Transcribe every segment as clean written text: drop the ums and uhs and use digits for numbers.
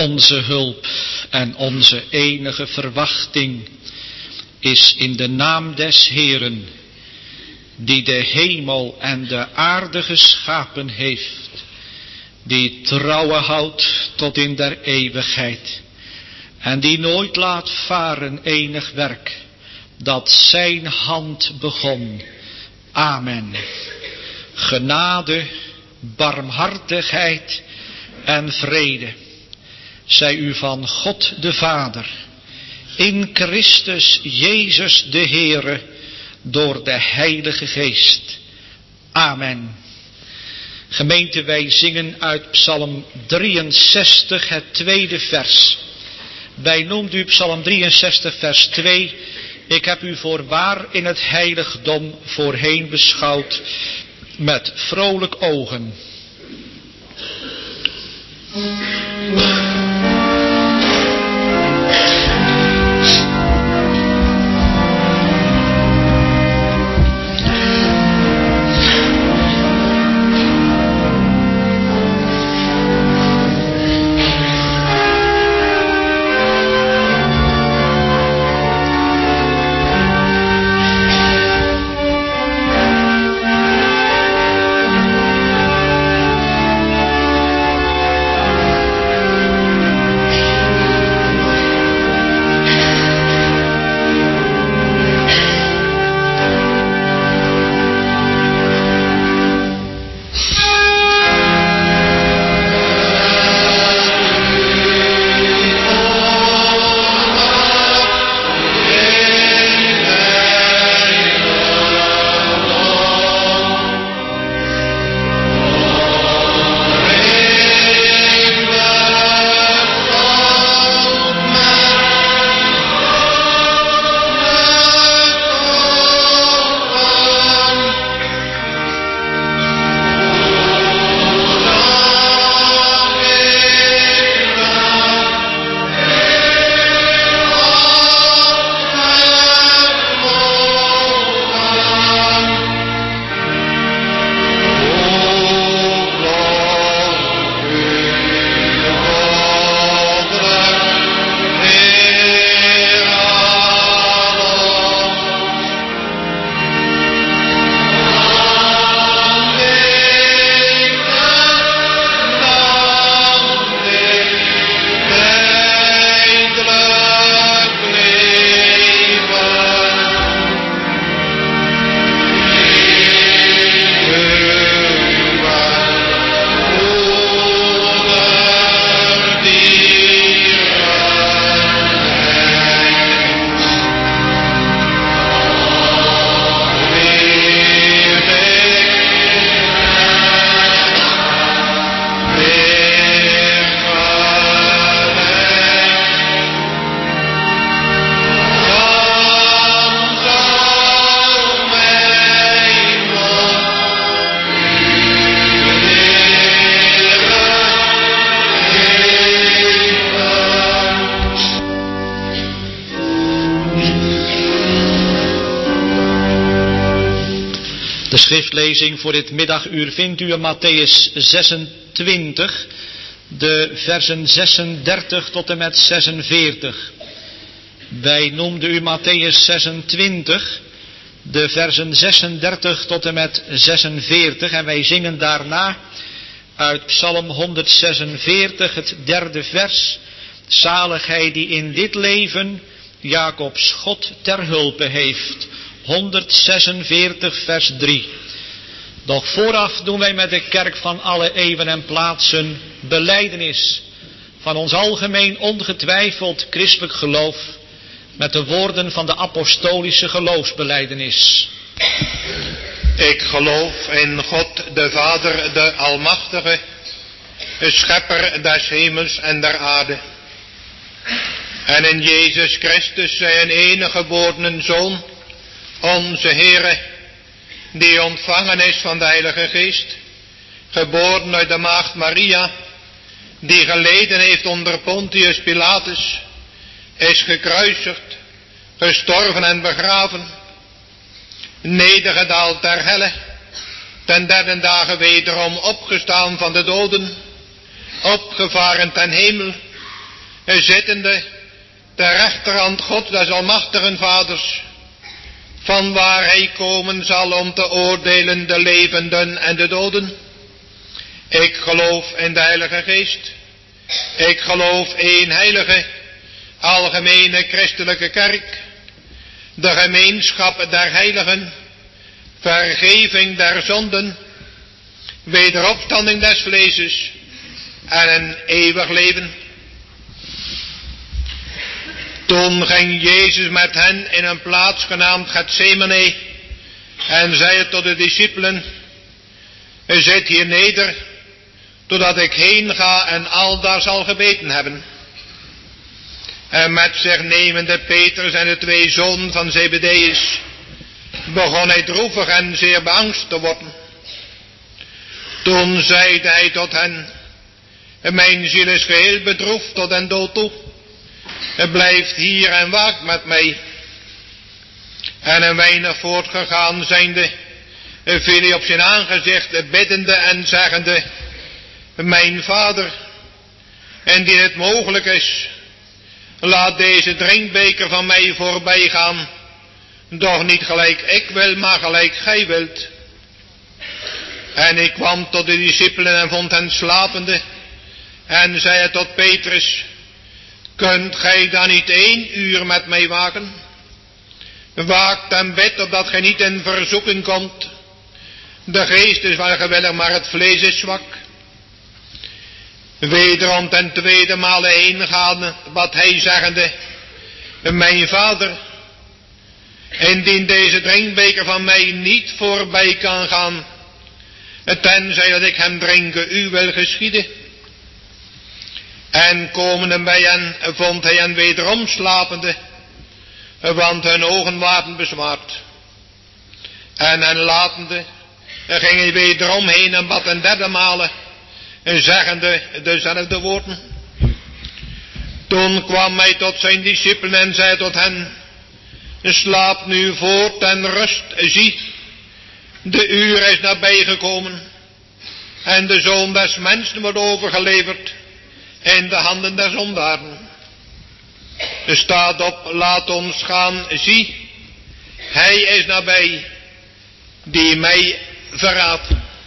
Onze hulp en onze enige verwachting is in de naam des Heeren, die de hemel en de aarde geschapen heeft, die trouwen houdt tot in der eeuwigheid, en die nooit laat varen enig werk, dat zijn hand begon. Amen. Genade, barmhartigheid en vrede zij u van God de Vader, in Christus Jezus de Heere, door de Heilige Geest. Amen. Gemeente, wij zingen uit Psalm 63 het tweede vers. Wij noemt u Psalm 63 vers 2. Ik heb u voorwaar in het heiligdom voorheen beschouwd met vrolijk ogen. De schriftlezing voor dit middaguur vindt u in Mattheüs 26, de versen 36 tot en met 46. Wij noemden u Mattheüs 26, de versen 36 tot en met 46. En wij zingen daarna uit Psalm 146, het derde vers. Zalig hij die in dit leven Jacobs God ter hulpe heeft. 146 vers 3. Doch vooraf doen wij met de kerk van alle eeuwen en plaatsen belijdenis van ons algemeen ongetwijfeld christelijk geloof met de woorden van de apostolische geloofsbelijdenis. Ik geloof in God de Vader, de Almachtige, schepper des hemels en der aarde. En in Jezus Christus zijn enige geboren Zoon, onze Heere, die ontvangen is van de Heilige Geest, geboren uit de maagd Maria, die geleden heeft onder Pontius Pilatus, is gekruisigd, gestorven en begraven, nedergedaald ter helle, ten derde dagen wederom opgestaan van de doden, opgevaren ten hemel, zittende ter rechterhand God des almachtigen Vaders, van waar hij komen zal om te oordelen de levenden en de doden. Ik geloof in de Heilige Geest. Ik geloof één heilige, algemene christelijke kerk, de gemeenschap der heiligen, vergeving der zonden, wederopstanding des vleeses en een eeuwig leven. Toen ging Jezus met hen in een plaats genaamd Gethsemane en zei tot de discipelen: zit hier neder, totdat ik heen ga en aldaar zal gebeten hebben. En met zich nemende Petrus en de twee zonen van Zebedeus begon hij droevig en zeer beangst te worden. Toen zeide hij tot hen: mijn ziel is geheel bedroefd tot den dood toe. Blijft hier en waakt met mij. En een weinig voortgegaan zijnde, viel hij op zijn aangezicht biddende en zeggende: mijn Vader, indien het mogelijk is, laat deze drinkbeker van mij voorbij gaan, doch niet gelijk ik wil, maar gelijk gij wilt. En ik kwam tot de discipelen en vond hen slapende, en zei tot Petrus: kunt gij dan niet 1 uur met mij waken? Waakt en bid, opdat gij niet in verzoeking komt. De geest is wel gewillig, maar het vlees is zwak. Wederom ten tweede male heen gaande, wat hij zeggende: mijn Vader, indien deze drinkbeker van mij niet voorbij kan gaan, tenzij dat ik hem drinken, u wil geschieden. En komende bij hen vond hij hen wederom slapende, want hun ogen waren bezwaard. En hen latende ging hij wederom heen en bad 3e male, zeggende dezelfde woorden. Toen kwam hij tot zijn discipelen en zei tot hen: slaap nu voort en rust, zie, de uur is nabijgekomen en de Zoon des Mensen wordt overgeleverd in de handen der zondaren. Staat op, laat ons gaan, zie, hij is nabij die mij verraadt.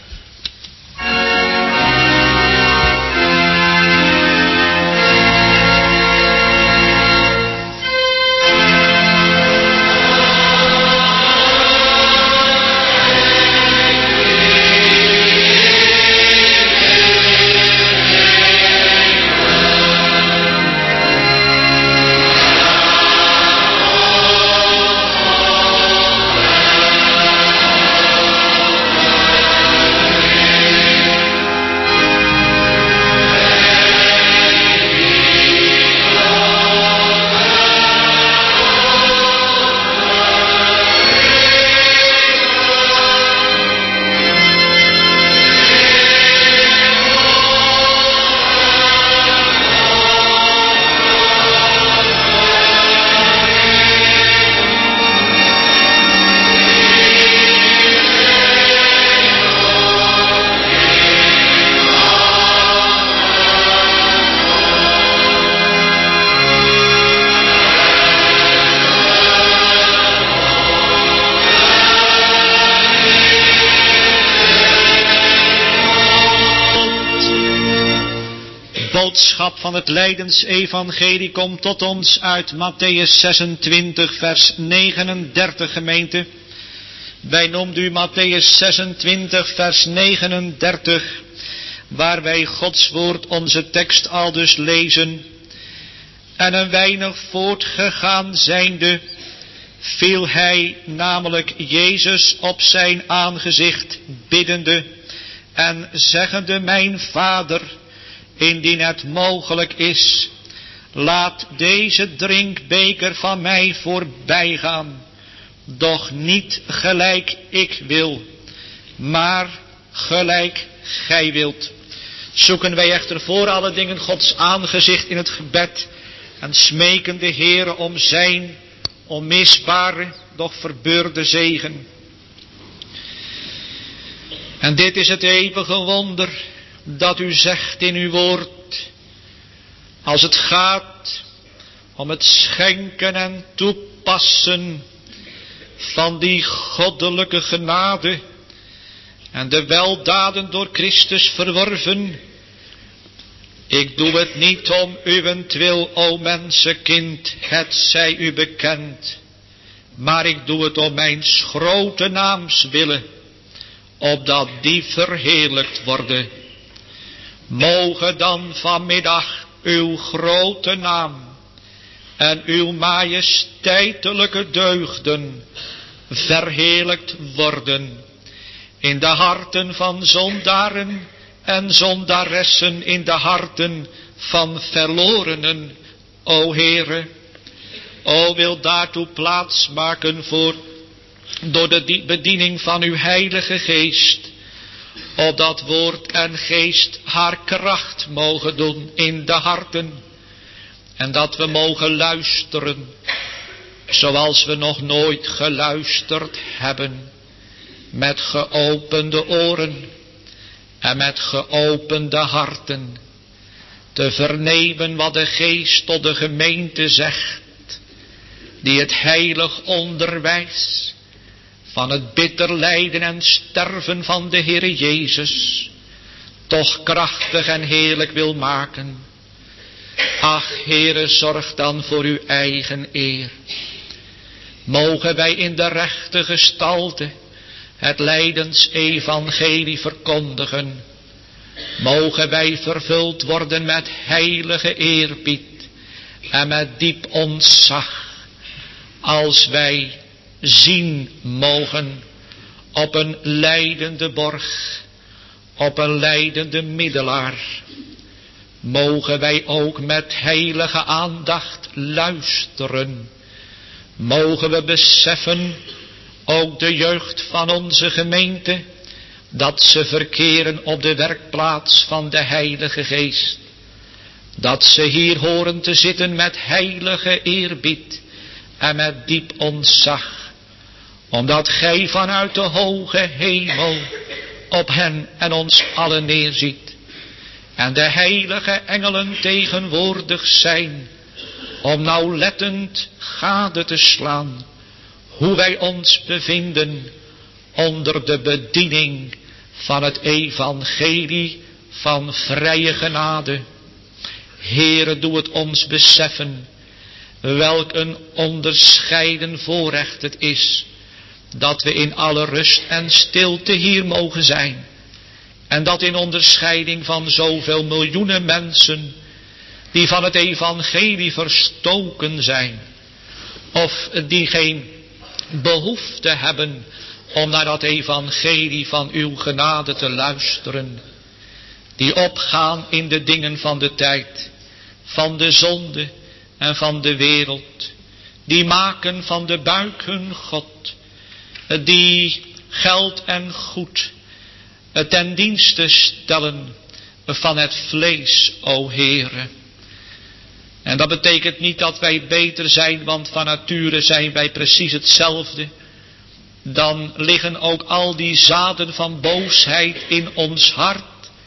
Boodschap van het lijdensevangelie komt tot ons uit Mattheüs 26 vers 39, gemeente. Wij noemen u Mattheüs 26 vers 39, waar wij Gods woord onze tekst aldus lezen. En een weinig voortgegaan zijnde, viel hij, namelijk Jezus, op zijn aangezicht biddende en zeggende: mijn Vader, indien het mogelijk is, laat deze drinkbeker van mij voorbij gaan, doch niet gelijk ik wil, maar gelijk gij wilt. Zoeken wij echter voor alle dingen Gods aangezicht in het gebed en smeken de Heere om zijn onmisbare, doch verbeurde zegen. En dit is het eeuwige wonder, dat u zegt in uw woord: als het gaat om het schenken en toepassen van die goddelijke genade en de weldaden door Christus verworven. Ik doe het niet om uwentwil, o mensenkind, het zij u bekend, maar ik doe het om mijns grote naams willen, opdat die verheerlijkt worden. Mogen dan vanmiddag uw grote naam en uw majesteitelijke deugden verheerlijkt worden in de harten van zondaren en zondaressen, in de harten van verlorenen, o Heere. O, wil daartoe plaats maken door de bediening van uw Heilige Geest, opdat woord en geest haar kracht mogen doen in de harten, en dat we mogen luisteren, zoals we nog nooit geluisterd hebben, met geopende oren en met geopende harten, te vernemen wat de Geest tot de gemeente zegt, die het heilig onderwijs van het bitter lijden en sterven van de Heere Jezus toch krachtig en heerlijk wil maken. Ach, Heere, zorg dan voor uw eigen eer. Mogen wij in de rechte gestalte het lijdensevangelie verkondigen. Mogen wij vervuld worden met heilige eerbied en met diep ontzag, als wij zien mogen op een lijdende borg, op een lijdende middelaar. Mogen wij ook met heilige aandacht luisteren. Mogen we beseffen, ook de jeugd van onze gemeente, dat ze verkeren op de werkplaats van de Heilige Geest. Dat ze hier horen te zitten met heilige eerbied en met diep ontzag, omdat gij vanuit de hoge hemel op hen en ons allen neerziet. En de heilige engelen tegenwoordig zijn om nauwlettend gade te slaan hoe wij ons bevinden onder de bediening van het evangelie van vrije genade. Heere, doe het ons beseffen welk een onderscheiden voorrecht het is dat we in alle rust en stilte hier mogen zijn. En dat in onderscheiding van zoveel miljoenen mensen die van het evangelie verstoken zijn, of die geen behoefte hebben om naar dat evangelie van uw genade te luisteren, die opgaan in de dingen van de tijd, van de zonde en van de wereld, die maken van de buik hun God, die geld en goed ten dienste stellen van het vlees, o Heere. En dat betekent niet dat wij beter zijn, want van nature zijn wij precies hetzelfde. Dan liggen ook al die zaden van boosheid in ons hart.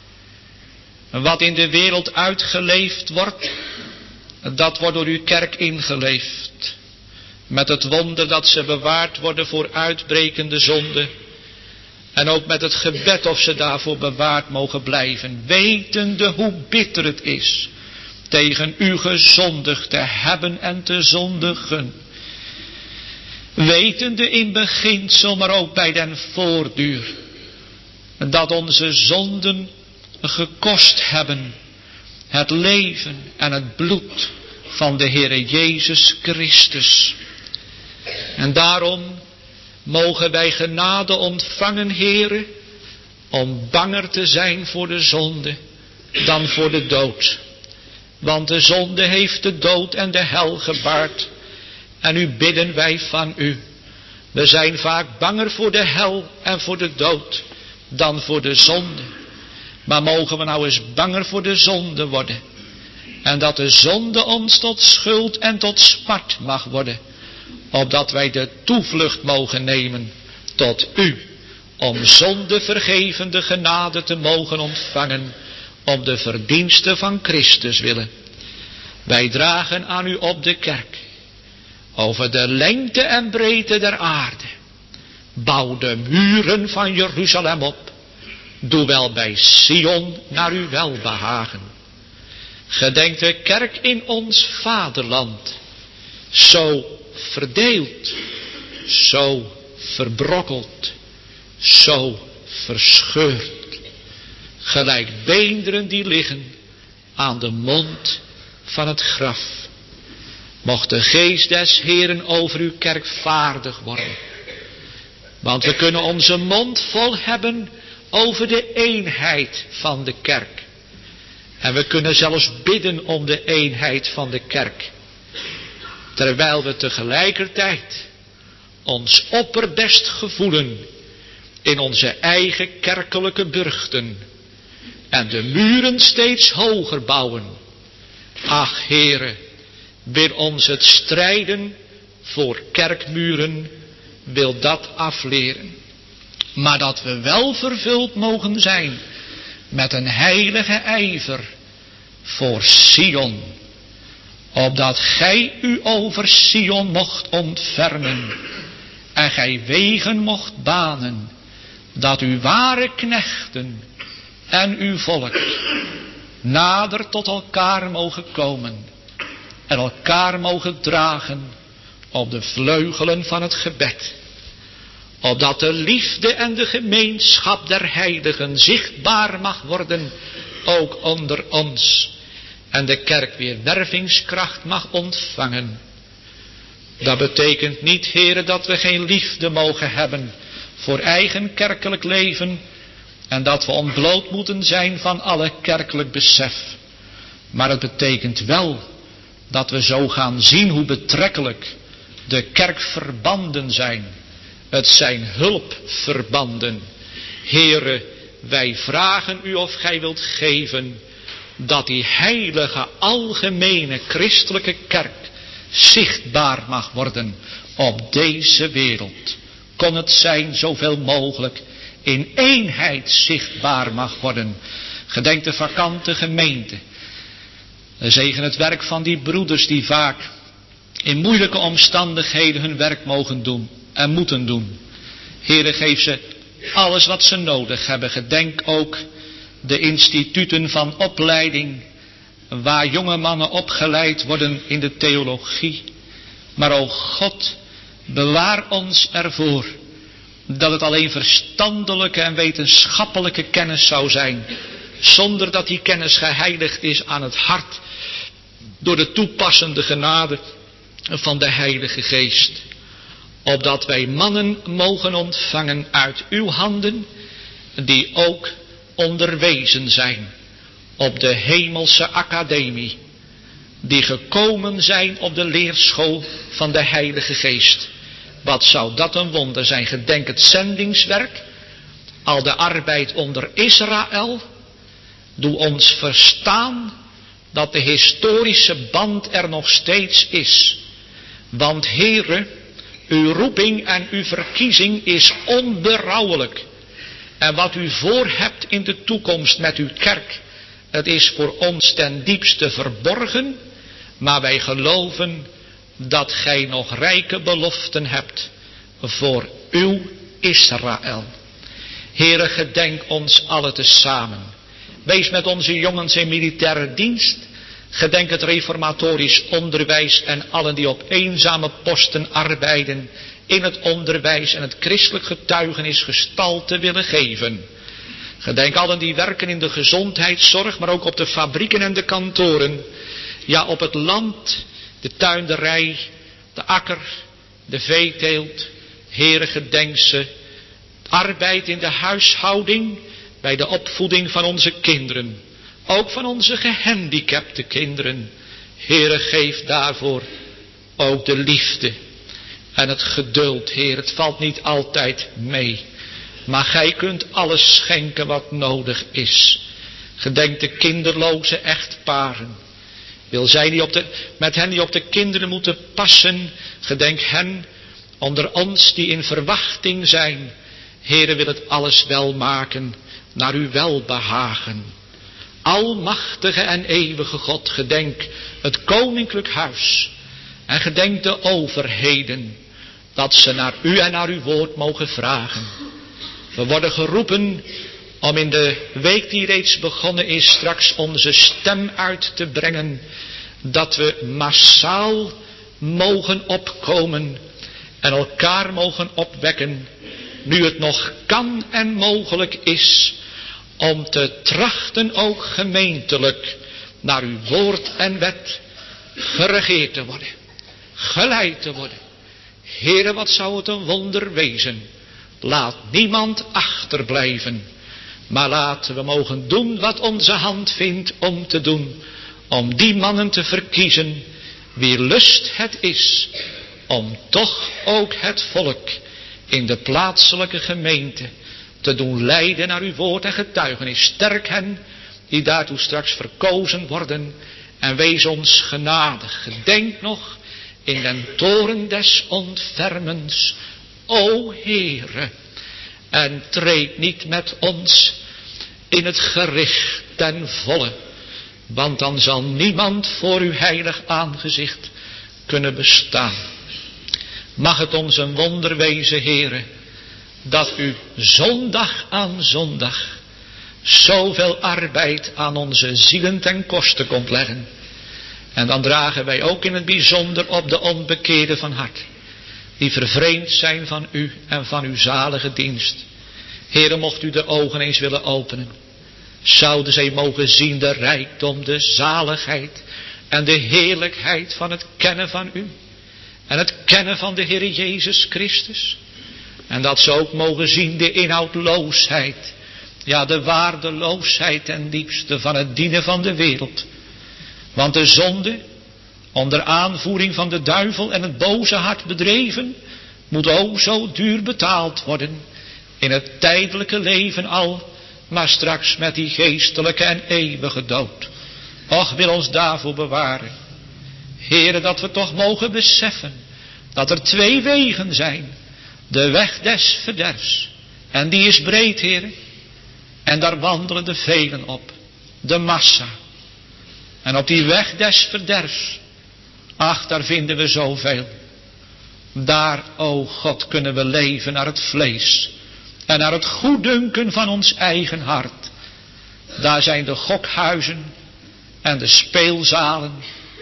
Wat in de wereld uitgeleefd wordt, dat wordt door uw kerk ingeleefd. Met het wonder dat ze bewaard worden voor uitbrekende zonde. En ook met het gebed of ze daarvoor bewaard mogen blijven. Wetende hoe bitter het is tegen u gezondigd te hebben en te zondigen. Wetende in beginsel, maar ook bij den voortduur, dat onze zonden gekost hebben het leven en het bloed van de Heere Jezus Christus. En daarom mogen wij genade ontvangen, Heere, om banger te zijn voor de zonde dan voor de dood. Want de zonde heeft de dood en de hel gebaard. En nu bidden wij van u. We zijn vaak banger voor de hel en voor de dood dan voor de zonde. Maar mogen we nou eens banger voor de zonde worden. En dat de zonde ons tot schuld en tot smart mag worden. Opdat wij de toevlucht mogen nemen tot u. Om zondevergevende genade te mogen ontvangen. Om de verdiensten van Christus willen. Wij dragen aan u op de kerk, over de lengte en breedte der aarde. Bouw de muren van Jeruzalem op. Doe wel bij Sion naar uw welbehagen. Gedenk de kerk in ons vaderland. Zo verdeeld, zo verbrokkeld, zo verscheurd. Gelijk beenderen die liggen aan de mond van het graf. Mocht de geest des Heeren over uw kerk vaardig worden. Want we kunnen onze mond vol hebben over de eenheid van de kerk. En we kunnen zelfs bidden om de eenheid van de kerk. Terwijl we tegelijkertijd ons opperbest gevoelen in onze eigen kerkelijke burchten. En de muren steeds hoger bouwen. Ach, Heere, wil ons het strijden voor kerkmuren, wil dat afleren. Maar dat we wel vervuld mogen zijn met een heilige ijver voor Sion. Opdat gij u over Sion mocht ontfermen en gij wegen mocht banen, dat uw ware knechten en uw volk nader tot elkaar mogen komen en elkaar mogen dragen op de vleugelen van het gebed. Opdat de liefde en de gemeenschap der heiligen zichtbaar mag worden, ook onder ons. En de kerk weer wervingskracht mag ontvangen. Dat betekent niet, Heere, dat we geen liefde mogen hebben voor eigen kerkelijk leven. En dat we ontbloot moeten zijn van alle kerkelijk besef. Maar het betekent wel dat we zo gaan zien hoe betrekkelijk de kerkverbanden zijn. Het zijn hulpverbanden. Heere, wij vragen u of gij wilt geven dat die heilige algemene christelijke kerk zichtbaar mag worden op deze wereld. Kon het zijn zoveel mogelijk in eenheid zichtbaar mag worden. Gedenk de vakante gemeente. Zegen het werk van die broeders die vaak in moeilijke omstandigheden hun werk mogen doen en moeten doen. Heere, geef ze alles wat ze nodig hebben. Gedenk ook de instituten van opleiding waar jonge mannen opgeleid worden in de theologie. Maar o God, bewaar ons ervoor dat het alleen verstandelijke en wetenschappelijke kennis zou zijn, zonder dat die kennis geheiligd is aan het hart door de toepassende genade van de Heilige Geest. Opdat wij mannen mogen ontvangen uit uw handen, die ook onderwezen zijn op de hemelse academie, die gekomen zijn op de leerschool van de Heilige Geest. Wat zou dat een wonder zijn. Gedenk het zendingswerk, al de arbeid onder Israël. Doe ons verstaan dat de historische band er nog steeds is. Want Heere, uw roeping en uw verkiezing is onberouwelijk. En wat u voor hebt in de toekomst met uw kerk, het is voor ons ten diepste verborgen. Maar wij geloven dat gij nog rijke beloften hebt voor uw Israël. Heere, gedenk ons allen tezamen. Wees met onze jongens in militaire dienst. Gedenk het reformatorisch onderwijs en allen die op eenzame posten arbeiden in het onderwijs en het christelijk getuigenis gestalte willen geven. Gedenk allen die werken in de gezondheidszorg, maar ook op de fabrieken en de kantoren. Ja, op het land, de tuinderij, de akker, de veeteelt. Heere, gedenk ze. Arbeid in de huishouding, bij de opvoeding van onze kinderen. Ook van onze gehandicapte kinderen. Heere, geef daarvoor ook de liefde en het geduld, Heer. Het valt niet altijd mee. Maar gij kunt alles schenken wat nodig is. Gedenk de kinderloze echtparen. Wil zij die met hen die op de kinderen moeten passen. Gedenk hen onder ons die in verwachting zijn. Heere, wil het alles wel maken naar uw welbehagen. almachtige en eeuwige God, gedenk het koninklijk huis en gedenk de overheden, dat ze naar u en naar uw woord mogen vragen. We worden geroepen om in de week die reeds begonnen is straks onze stem uit te brengen, dat we massaal mogen opkomen en elkaar mogen opwekken, nu het nog kan en mogelijk is, om te trachten ook gemeentelijk naar uw woord en wet geregeerd te worden, geleid te worden. Heere, wat zou het een wonder wezen. Laat niemand achterblijven, maar laten we mogen doen wat onze hand vindt om te doen, om die mannen te verkiezen wie lust het is om toch ook het volk in de plaatselijke gemeente te doen leiden naar uw woord en getuigenis. Sterk hen die daartoe straks verkozen worden en wees ons genadig. Gedenk nog in den toren des ontfermens, o Heere, en treed niet met ons in het gericht ten volle, want dan zal niemand voor uw heilig aangezicht kunnen bestaan. Mag het ons een wonder wezen, Heere, dat u zondag aan zondag zoveel arbeid aan onze zielen ten koste komt leggen. En dan dragen wij ook in het bijzonder op de onbekeerden van hart, die vervreemd zijn van u en van uw zalige dienst. Heere, mocht u de ogen eens willen openen, zouden zij mogen zien de rijkdom, de zaligheid en de heerlijkheid van het kennen van u en het kennen van de Heere Jezus Christus. En dat ze ook mogen zien de inhoudloosheid, ja, de waardeloosheid ten diepste van het dienen van de wereld. Want de zonde, onder aanvoering van de duivel en het boze hart bedreven, moet ook zo duur betaald worden in het tijdelijke leven al, maar straks met die geestelijke en eeuwige dood. Och, wil ons daarvoor bewaren. Heere, dat we toch mogen beseffen dat er twee wegen zijn. De weg des verderfs, en die is breed, Heere, en daar wandelen de velen op, de massa. En op die weg des verderfs, ach, daar vinden we zoveel. Daar, o God, kunnen we leven naar het vlees en naar het goeddunken van ons eigen hart. Daar zijn de gokhuizen en de speelzalen.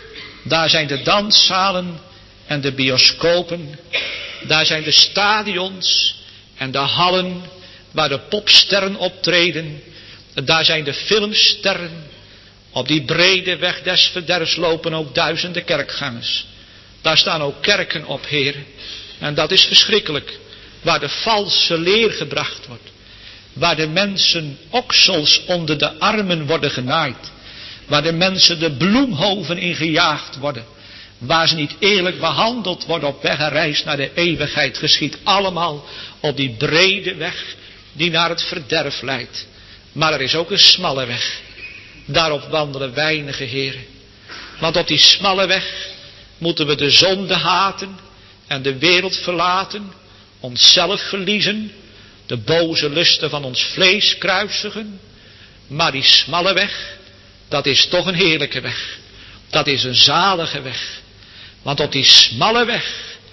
Daar zijn de danszalen en de bioscopen. Daar zijn de stadions en de hallen waar de popsterren optreden. Daar zijn de filmsterren. Op die brede weg des verderfs lopen ook duizenden kerkgangers. Daar staan ook kerken op, Heer. En dat is verschrikkelijk. Waar de valse leer gebracht wordt. Waar de mensen oksels onder de armen worden genaaid. Waar de mensen de bloemhoven in gejaagd worden. Waar ze niet eerlijk behandeld worden op weg en reis naar de eeuwigheid. Geschiedt allemaal op die brede weg die naar het verderf leidt. Maar er is ook een smalle weg. Daarop wandelen weinige, heren. Want op die smalle weg moeten we de zonde haten en de wereld verlaten, onszelf verliezen, de boze lusten van ons vlees kruisigen. Maar die smalle weg, dat is toch een heerlijke weg. Dat is een zalige weg. Want op die smalle weg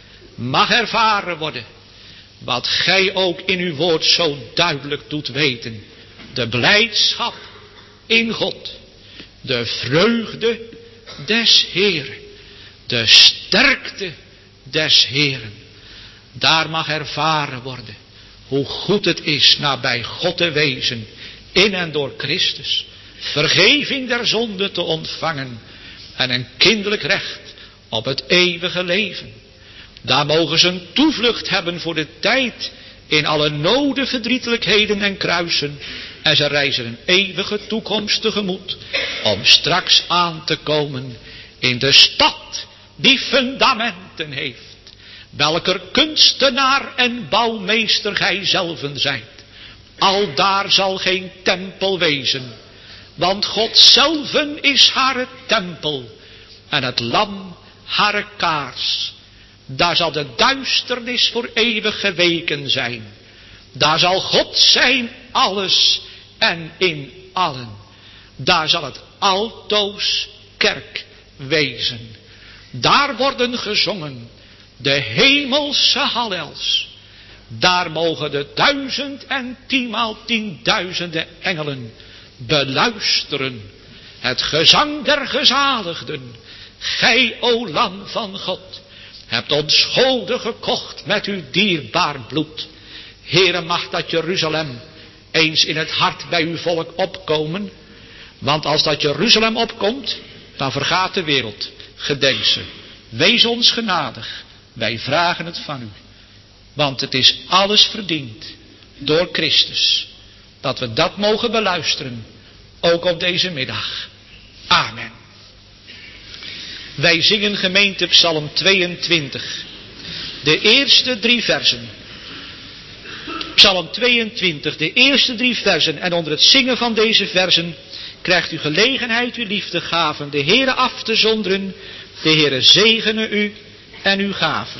mag ervaren worden wat gij ook in uw woord zo duidelijk doet weten. De blijdschap in God, de vreugde des Heeren, de sterkte des Heeren. Daar mag ervaren worden hoe goed het is nabij God te wezen, in en door Christus, vergeving der zonde te ontvangen en een kinderlijk recht op het eeuwige leven. Daar mogen ze een toevlucht hebben voor de tijd in alle noden, verdrietelijkheden en kruisen. En ze reizen een eeuwige toekomst tegemoet om straks aan te komen in de stad die fundamenten heeft. Welker kunstenaar en bouwmeester gij zelven zijt. Aldaar zal geen tempel wezen, want God zelven is haar tempel en het lam haar kaars. Daar zal de duisternis voor eeuwig geweken zijn. Daar zal God zijn alles en in allen. Daar zal het altoos kerk wezen. Daar worden gezongen de hemelse hallels. Daar mogen de 1000 en 10 10.000 engelen beluisteren het gezang der gezaligden. Gij, o Lam van God, hebt ons schode gekocht met uw dierbaar bloed. Heere, mag dat Jeruzalem eens in het hart bij uw volk opkomen. Want als dat Jeruzalem opkomt, dan vergaat de wereld. Gedenk ze. Wees ons genadig. Wij vragen het van u. Want het is alles verdiend door Christus. Dat we dat mogen beluisteren. Ook op deze middag. Amen. Wij zingen gemeente Psalm 22. De eerste 3 versen. Psalm 22, de eerste 3 versen. En onder het zingen van deze versen krijgt u gelegenheid uw liefdegaven de Heere af te zonderen. De Heere zegene u en uw gaven.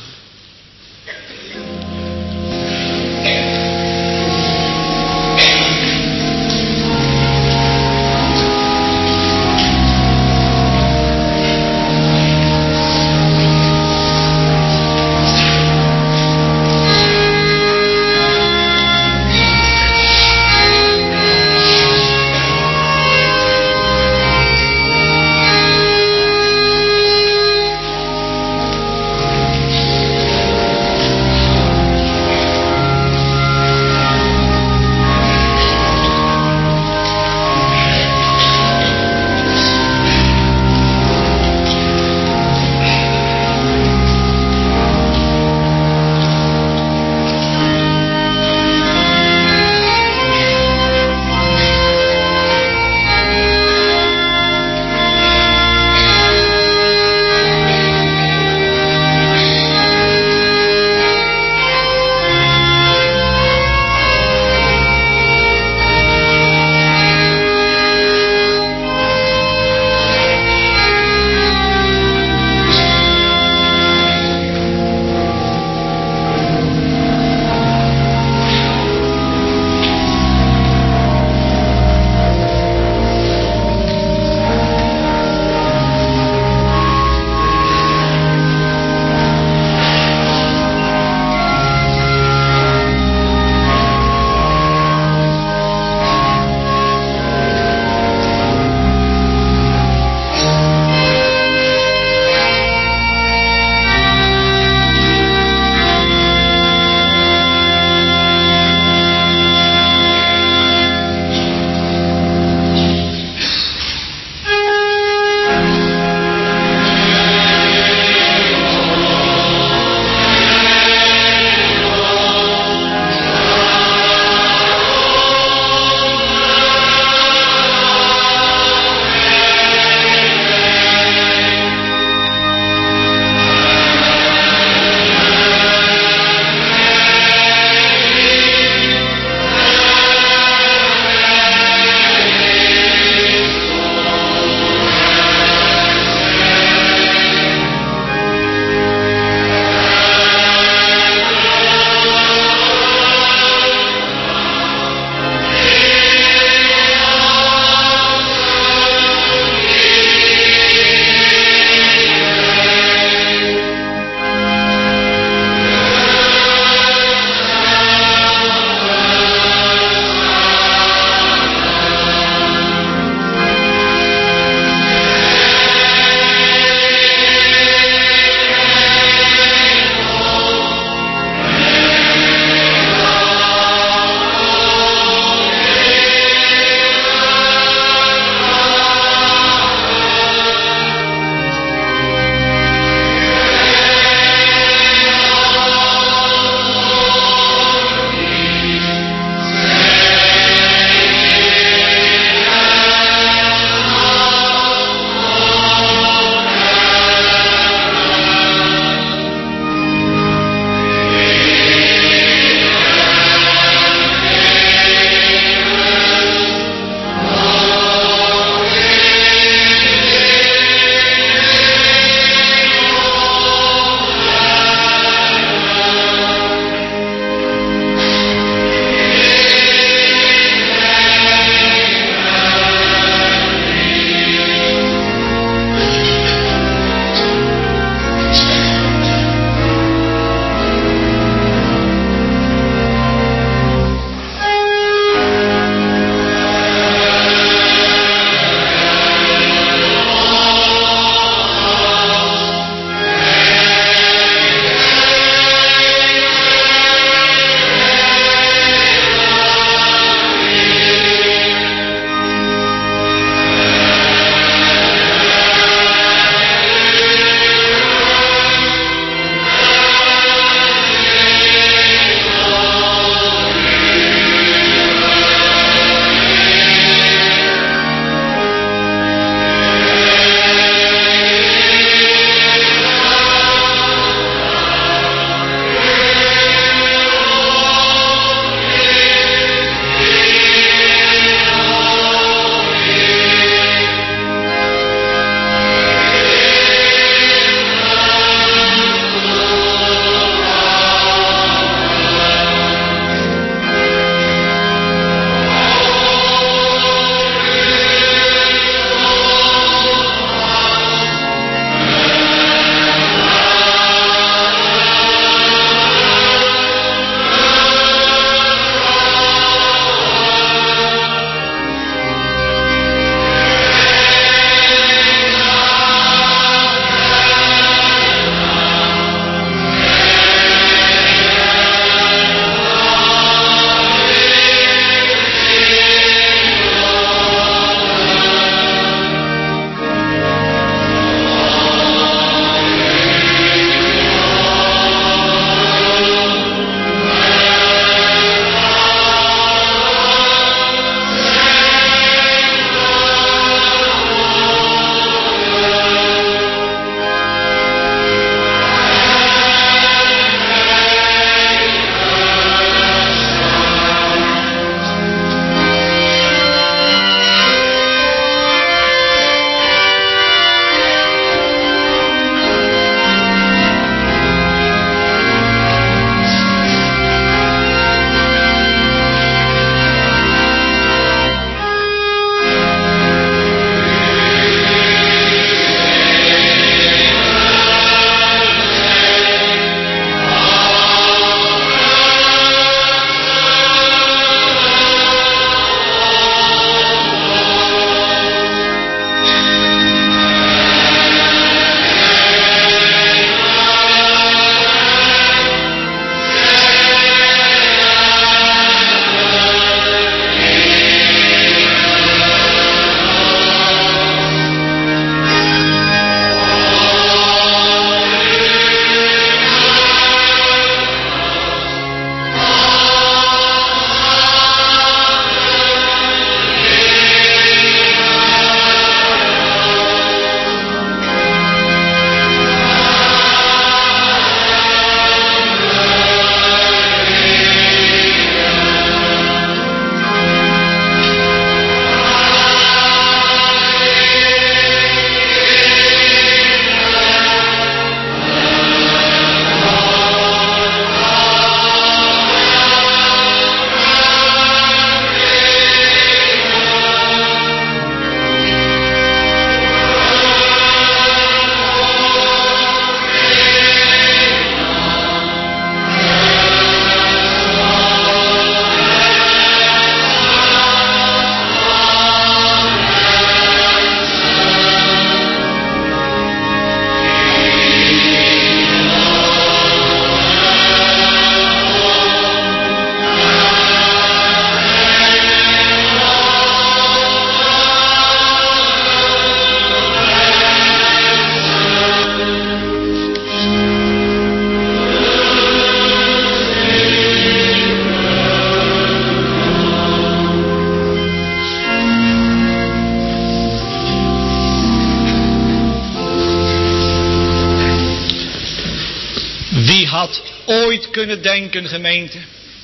dat ooit kunnen denken, gemeente?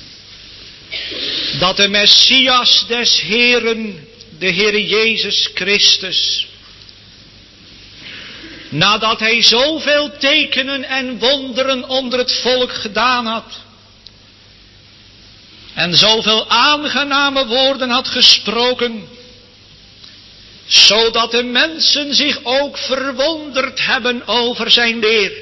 Dat de Messias des Heeren, de Heere Jezus Christus, nadat hij zoveel tekenen en wonderen onder het volk gedaan had, en zoveel aangename woorden had gesproken, zodat de mensen zich ook verwonderd hebben over zijn leer.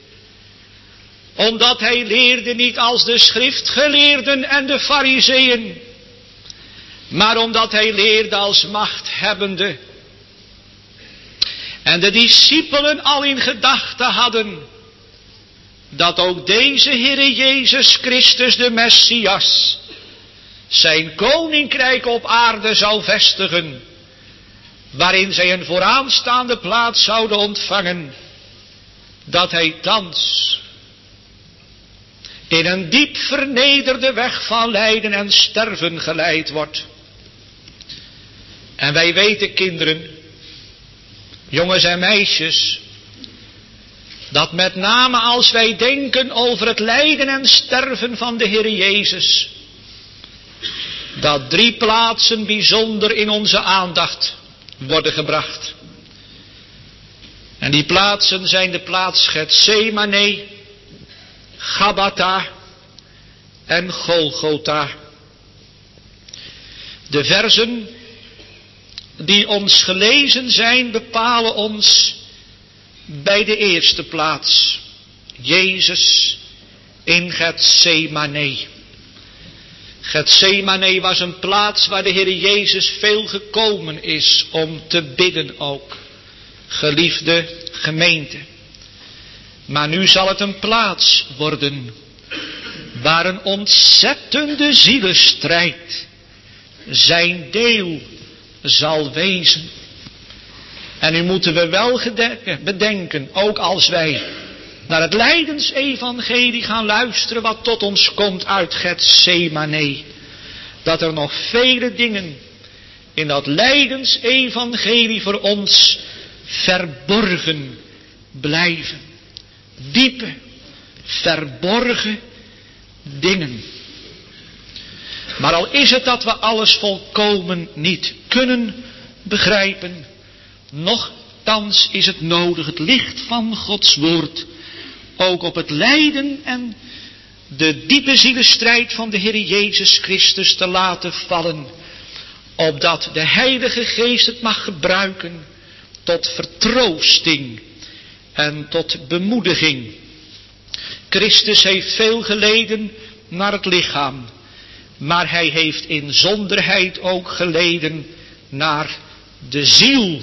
Omdat hij leerde niet als de schriftgeleerden en de farizeeën, maar omdat hij leerde als machthebbende. En de discipelen al in gedachten hadden dat ook deze Heere Jezus Christus, de Messias, zijn koninkrijk op aarde zou vestigen, waarin zij een vooraanstaande plaats zouden ontvangen, dat hij thans in een diep vernederde weg van lijden en sterven geleid wordt. En wij weten, kinderen, jongens en meisjes, dat met name als wij denken over het lijden en sterven van de Heer Jezus, dat 3 plaatsen bijzonder in onze aandacht worden gebracht. En die plaatsen zijn de plaats Getsemane, Gabbatha en Golgotha. De versen die ons gelezen zijn bepalen ons bij de eerste plaats. Jezus in Getsemane. Getsemane was een plaats waar de Heer Jezus veel gekomen is om te bidden ook. Geliefde gemeente. Maar nu zal het een plaats worden waar een ontzettende zielestrijd zijn deel zal wezen. En nu moeten we wel bedenken, ook als wij naar het lijdensevangelie gaan luisteren wat tot ons komt uit Getsemane, dat er nog vele dingen in dat lijdensevangelie voor ons verborgen blijven. Diepe, verborgen dingen. Maar al is het dat we alles volkomen niet kunnen begrijpen, nochtans is het nodig het licht van Gods woord ook op het lijden en de diepe zielestrijd van de Heer Jezus Christus te laten vallen, opdat de Heilige Geest het mag gebruiken tot vertroosting en tot bemoediging. Christus heeft veel geleden naar het lichaam, maar hij heeft inzonderheid ook geleden naar de ziel.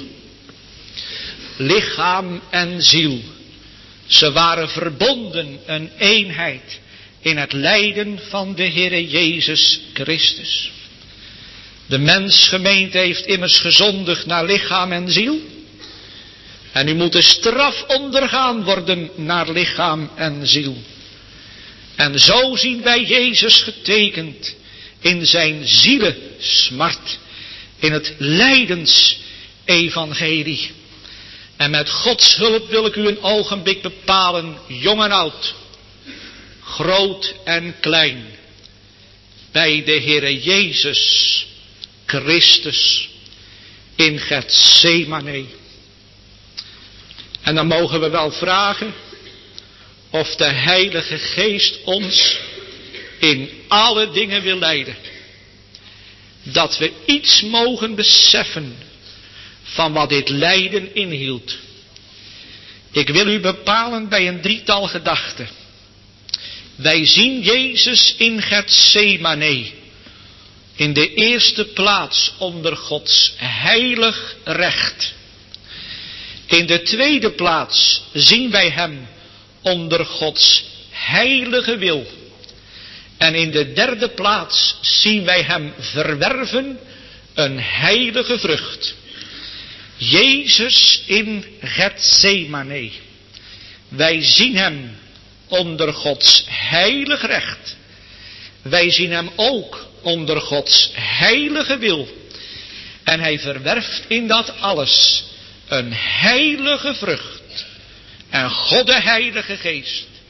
Lichaam en ziel. Ze waren verbonden, een eenheid in het lijden van de Heere Jezus Christus. De mensgemeente heeft immers gezondigd naar lichaam en ziel. En nu moet de straf ondergaan worden naar lichaam en ziel. En zo zien wij Jezus getekend in zijn zielesmart, in het lijdensevangelie. En met Gods hulp wil ik u een ogenblik bepalen, jong en oud, groot en klein, bij de Heere Jezus Christus in Getsemane. En dan mogen we wel vragen of de Heilige Geest ons in alle dingen wil leiden. Dat we iets mogen beseffen van wat dit lijden inhield. Ik wil u bepalen bij een 3-tal gedachten. Wij zien Jezus in Getsemane in de eerste plaats onder Gods heilig recht. In de tweede plaats zien wij hem onder Gods heilige wil. En in de derde plaats zien wij hem verwerven een heilige vrucht. Jezus in Getsemane. Wij zien hem onder Gods heilig recht. Wij zien hem ook onder Gods heilige wil. En hij verwerft in dat alles een heilige vrucht. En God de Heilige Geest,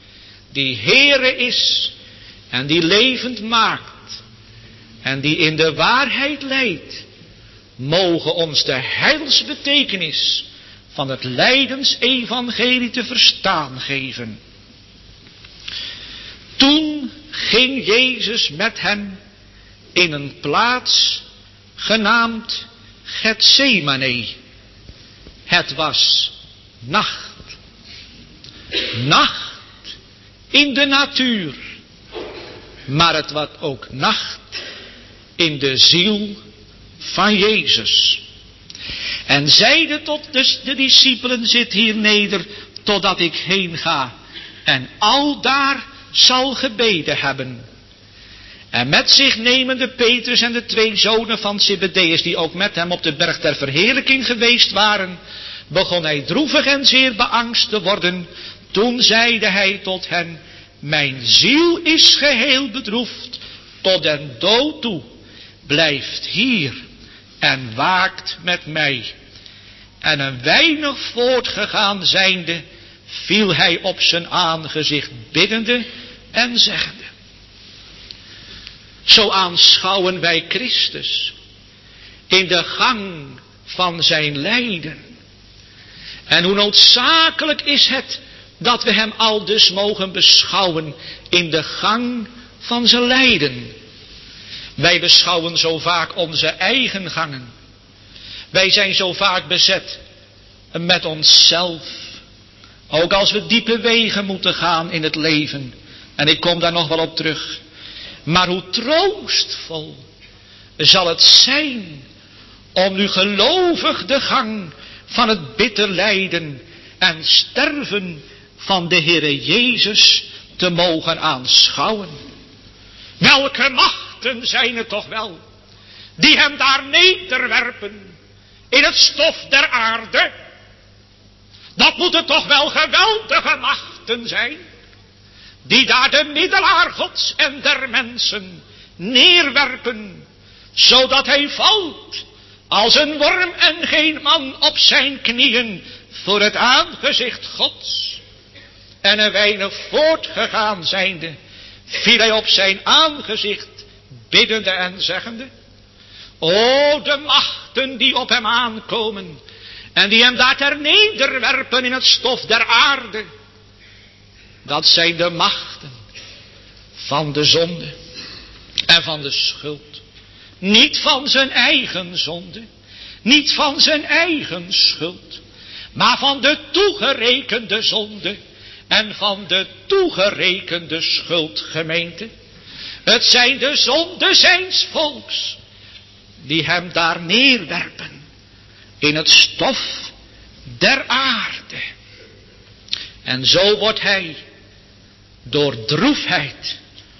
die Heere is en die levend maakt en die in de waarheid leidt, mogen ons de heilsbetekenis van het lijdensevangelie te verstaan geven. Toen ging Jezus met hen in een plaats genaamd Getsemane. Het was nacht. Nacht in de natuur. Maar het was ook nacht in de ziel van Jezus. En zeide tot de discipelen, zit hier neder totdat ik heen ga en aldaar zal gebeden hebben. En met zich nemende Petrus en de 2 zonen van Zebedeus, die ook met hem op de berg der verheerlijking geweest waren, begon hij droevig en zeer beangst te worden. Toen zeide hij tot hen, mijn ziel is geheel bedroefd tot den dood toe. Blijft hier en waakt met mij. En een weinig voortgegaan zijnde, viel hij op zijn aangezicht biddende en zeggende. Zo aanschouwen wij Christus in de gang van zijn lijden. En hoe noodzakelijk is het dat we hem aldus mogen beschouwen in de gang van zijn lijden. Wij beschouwen zo vaak onze eigen gangen. Wij zijn zo vaak bezet met onszelf. Ook als we diepe wegen moeten gaan in het leven. En ik kom daar nog wel op terug. Maar hoe troostvol zal het zijn om nu gelovig de gang van het bitter lijden en sterven van de Heere Jezus te mogen aanschouwen. Welke machten zijn het toch wel die hem daar nederwerpen in het stof der aarde. Dat moeten toch wel geweldige machten zijn, die daar de middelaar Gods en der mensen neerwerpen, zodat hij valt als een worm en geen man op zijn knieën voor het aangezicht Gods. En een weinig voortgegaan zijnde, viel hij op zijn aangezicht, biddende en zeggende, o de machten die op hem aankomen, en die hem daar ter nederwerpen in het stof der aarde, dat zijn de machten van de zonde en van de schuld. Niet van zijn eigen zonde, niet van zijn eigen schuld, maar van de toegerekende zonde en van de toegerekende schuld, gemeente. Het zijn de zonden zijns volks die hem daar neerwerpen in het stof der aarde. En zo wordt hij door droefheid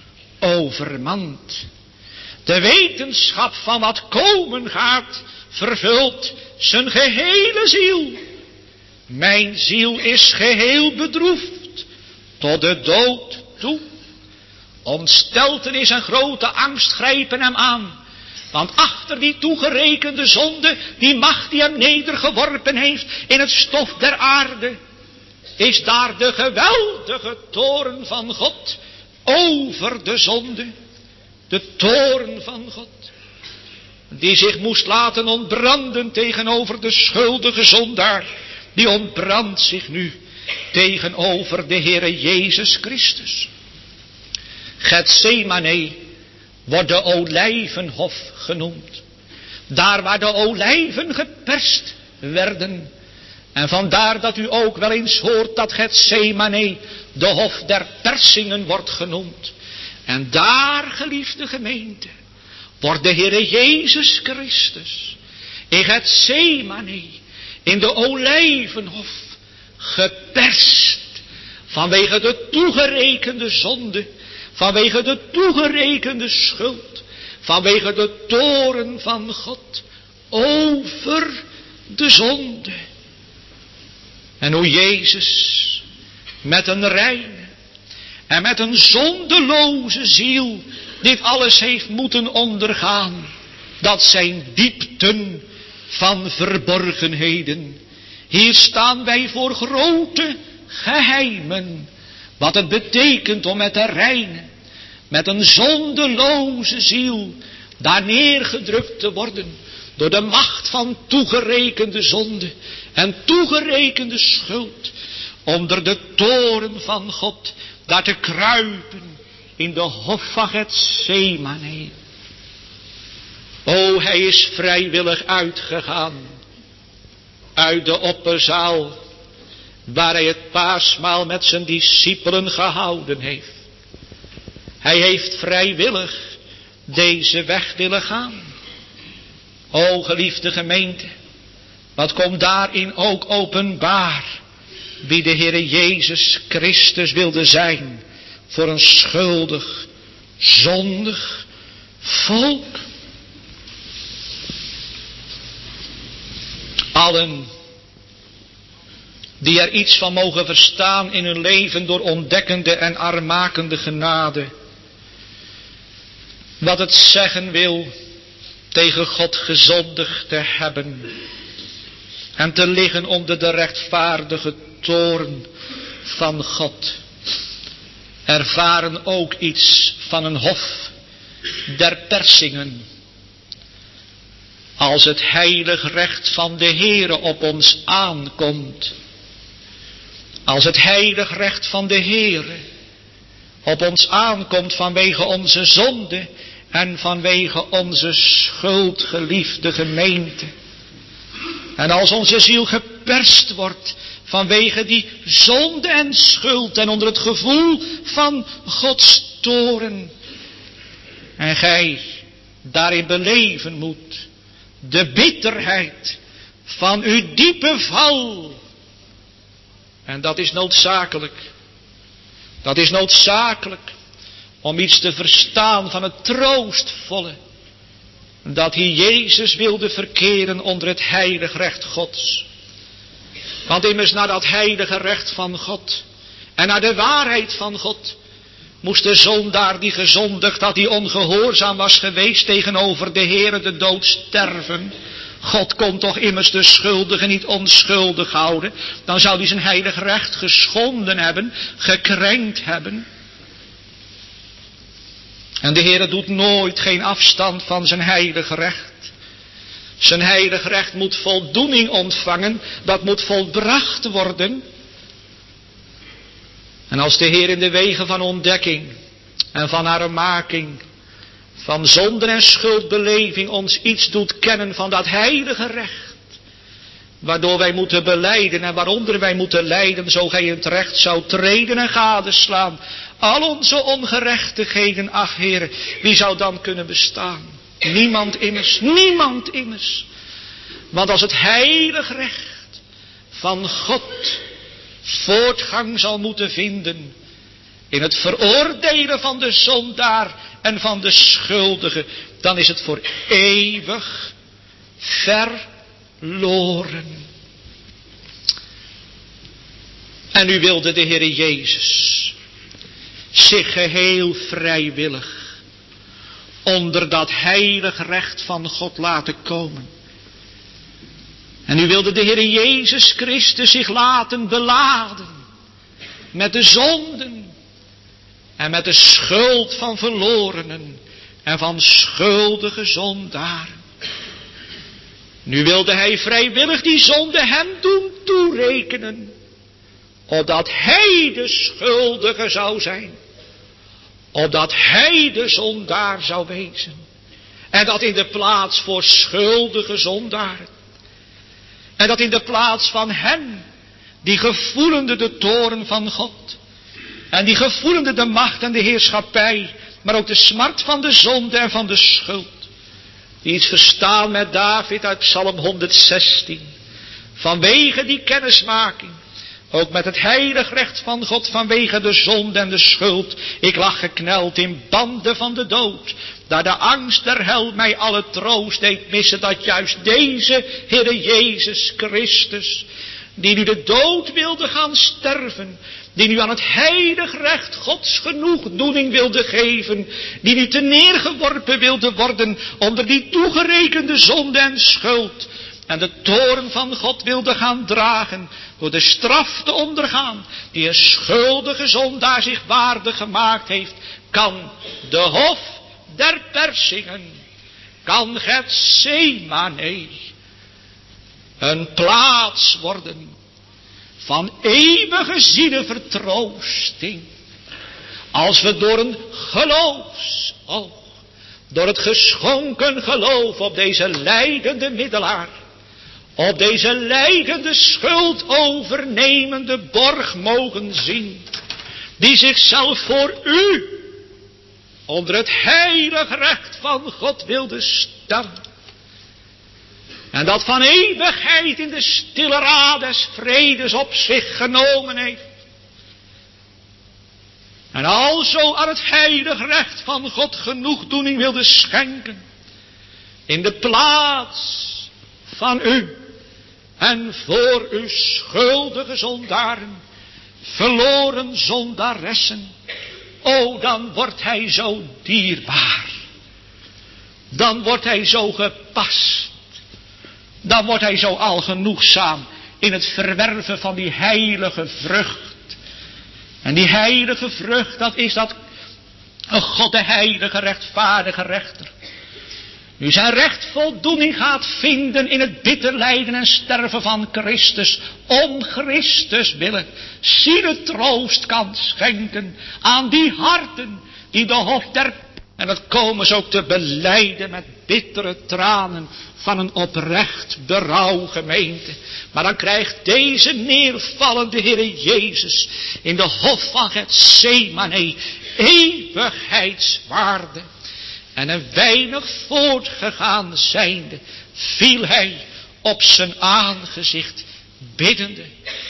overmand. De wetenschap van wat komen gaat vervult zijn gehele ziel. Mijn ziel is geheel bedroefd tot de dood toe. Ontsteltenis en grote angst grijpen hem aan. Want achter die toegerekende zonde, die macht die hem nedergeworpen heeft in het stof der aarde, is daar de geweldige toorn van God over de zonde. De toorn van God, die zich moest laten ontbranden tegenover de schuldige zondaar, die ontbrandt zich nu tegenover de Heere Jezus Christus. Getsemane wordt de olijvenhof genoemd. Daar waar de olijven geperst werden. En vandaar dat u ook wel eens hoort dat Getsemane de hof der persingen wordt genoemd. En daar, geliefde gemeente, wordt de Heere Jezus Christus in Getsemane, in de olijvenhof, geperst vanwege de toegerekende zonde, vanwege de toegerekende schuld, vanwege de toorn van God over de zonde. En hoe Jezus met een reine en met een zondeloze ziel dit alles heeft moeten ondergaan, dat zijn diepten van verborgenheden. Hier staan wij voor grote geheimen, Wat het betekent om met de reine, met een zondeloze ziel, daar neergedrukt te worden door de macht van toegerekende zonde en toegerekende schuld, onder de toren van God, daar te kruipen in de hof van Getsemane. O, hij is vrijwillig uitgegaan uit de opperzaal, waar hij het paasmaal met zijn discipelen gehouden heeft. Hij heeft vrijwillig deze weg willen gaan. O, geliefde gemeente, wat komt daarin ook openbaar, wie de Heere Jezus Christus wilde zijn voor een schuldig, zondig volk. Allen die er iets van mogen verstaan in hun leven door ontdekkende en armakende genade, wat het zeggen wil tegen God gezondigd te hebben en te liggen onder de rechtvaardige toorn van God, ervaren ook iets van een hof der persingen. Als het heilig recht van de Heere op ons aankomt, als het heilig recht van de Heere op ons aankomt vanwege onze zonde en vanwege onze schuld, geliefde gemeente, en als onze ziel geperst wordt vanwege die zonde en schuld en onder het gevoel van Gods toorn, en gij daarin beleven moet de bitterheid van uw diepe val. En dat is noodzakelijk. Dat is noodzakelijk om iets te verstaan van het troostvolle, dat hier Jezus wilde verkeren onder het heilig recht Gods. Want immers naar dat heilige recht van God en naar de waarheid van God moest de zondaar die gezondigd had, die ongehoorzaam was geweest tegenover de Heere, de dood sterven. God kon toch immers de schuldige niet onschuldig houden. Dan zou hij zijn heilig recht geschonden hebben, gekrenkt hebben. En de Heere doet nooit geen afstand van zijn heilig recht. Zijn heilig recht moet voldoening ontvangen, dat moet volbracht worden. En als de Heer in de wegen van ontdekking en van armaking, van zonde en schuldbeleving ons iets doet kennen van dat heilige recht, waardoor wij moeten belijden en waaronder wij moeten lijden, zo gij in het recht zou treden en gadeslaan al onze ongerechtigheden, ach Heere, wie zou dan kunnen bestaan? Niemand immers, niemand immers. Want als het heilig recht van God voortgang zal moeten vinden in het veroordelen van de zondaar en van de schuldige, dan is het voor eeuwig verloren. En nu wilde de Heere Jezus zich geheel vrijwillig onder dat heilig recht van God laten komen. En nu wilde de Heere Jezus Christus zich laten beladen met de zonden en met de schuld van verlorenen en van schuldige zondaren. Nu wilde hij vrijwillig die zonde hem doen toerekenen, opdat hij de schuldige zou zijn, opdat hij de zondaar zou wezen, en dat in de plaats voor schuldige zondaren. En dat in de plaats van hen, die gevoelende de toorn van God, en die gevoelende de macht en de heerschappij, maar ook de smart van de zonde en van de schuld, die iets verstaan met David uit Psalm 116, vanwege die kennismaking, ook met het heilig recht van God, vanwege de zonde en de schuld. Ik lag gekneld in banden van de dood, daar de angst der hel mij alle troost deed missen, dat juist deze Heere Jezus Christus, die nu de dood wilde gaan sterven, die nu aan het heilig recht Gods genoegdoening wilde geven, die nu te neergeworpen wilde worden onder die toegerekende zonde en schuld, en de toorn van God wilde gaan dragen, door de straf te ondergaan, die een schuldige zondaar zich waardig gemaakt heeft, kan de hof der persingen, kan Getsemane een plaats worden van eeuwige zielevertroosting. Als we door een geloofsoog, door het geschonken geloof op deze lijdende middelaar, op deze lijdende schuld overnemende borg mogen zien, die zichzelf voor u onder het heilig recht van God wilde stellen. En dat van eeuwigheid in de stille raad des vredes op zich genomen heeft. En alzo aan het heilig recht van God genoegdoening wilde schenken. In de plaats van u en voor uw schuldige zondaren, verloren zondaressen. O, dan wordt hij zo dierbaar. Dan wordt hij zo gepast. Dan wordt hij zo algenoegzaam in het verwerven van die heilige vrucht. En die heilige vrucht, dat is dat God de heilige rechtvaardige rechter nu zijn recht voldoening gaat vinden in het bitter lijden en sterven van Christus, om Christus willen zielentroost kan schenken aan die harten die de hof der... En dat komen ze ook te belijden met bittere tranen van een oprecht berouw, gemeente. Maar dan krijgt deze neervallende Heere Jezus in de hof van Getsemane eeuwigheidswaarde. En een weinig voortgegaan zijnde, viel hij op zijn aangezicht biddende.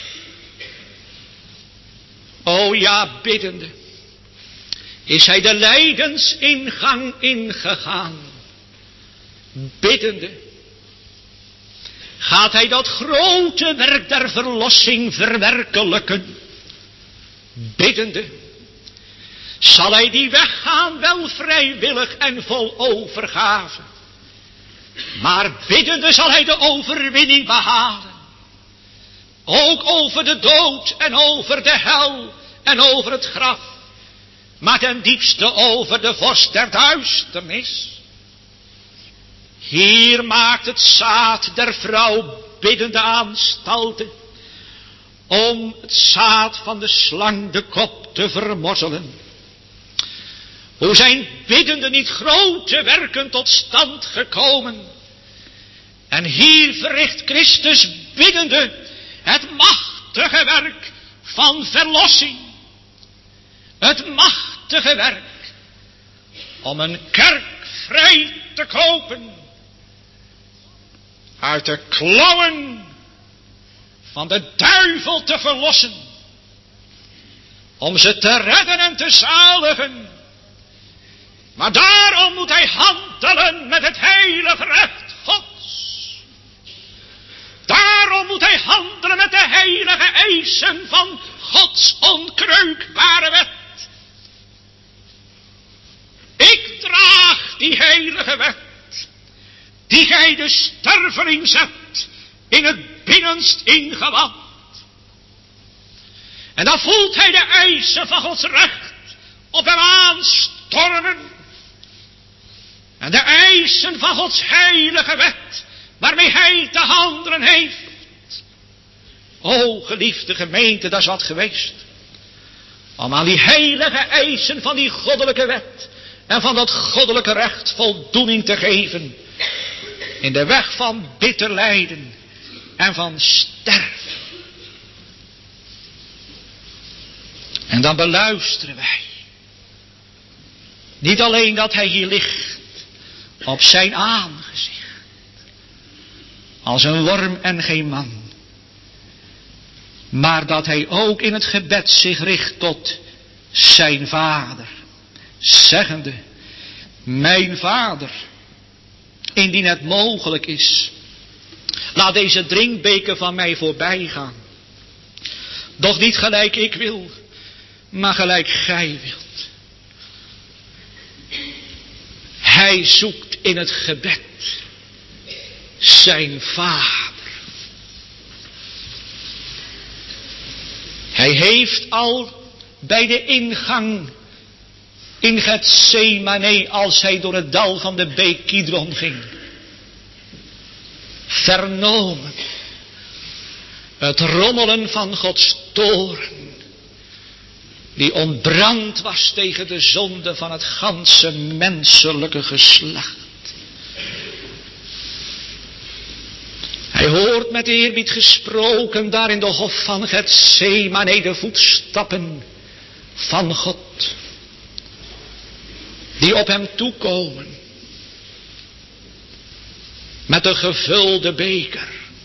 O ja, biddende is hij de lijdensingang ingegaan. Biddende gaat hij dat grote werk der verlossing verwerkelijken. Biddende zal hij die weg gaan, wel vrijwillig en vol overgave. Maar biddende zal hij de overwinning behalen. Ook over de dood en over de hel en over het graf. Maar ten diepste over de vorst der duisternis. Hier maakt het zaad der vrouw biddende aanstalten om het zaad van de slang de kop te vermorzelen. Hoe zijn biddende niet grote werken tot stand gekomen. En hier verricht Christus biddende het machtige werk van verlossing. Het machtige werk om een kerk vrij te kopen uit de klauwen van de duivel te verlossen. Om ze te redden en te zaligen. Maar daarom moet hij handelen met het heilige recht Gods. Daarom moet hij handelen met de heilige eisen van Gods onkreukbare wet. Ik draag die heilige wet, die gij de sterveling zet in het binnenst ingewand. En dan voelt hij de eisen van Gods recht op hem aanstormen. En de eisen van Gods heilige wet, waarmee hij te handelen heeft. O geliefde gemeente, dat is wat geweest. Om aan die heilige eisen van die goddelijke wet en van dat goddelijke recht voldoening te geven. In de weg van bitter lijden en van sterven. En dan beluisteren wij. Niet alleen dat hij hier ligt op zijn aangezicht. Als een worm en geen man. Maar dat hij ook in het gebed zich richt tot zijn vader. Zeggende, mijn vader, indien het mogelijk is, laat deze drinkbeker van mij voorbij gaan. Doch niet gelijk ik wil, maar gelijk gij wilt. Hij zoekt in het gebed zijn Vader. Hij heeft al bij de ingang in Getsemane, als hij door het dal van de beek Kidron ging, vernomen het rommelen van Gods toorn, die ontbrand was tegen de zonde van het ganse menselijke geslacht. Hij hoort met eerbied gesproken daar in de hof van Getsemane de voetstappen van God, die op hem toekomen met een gevulde beker.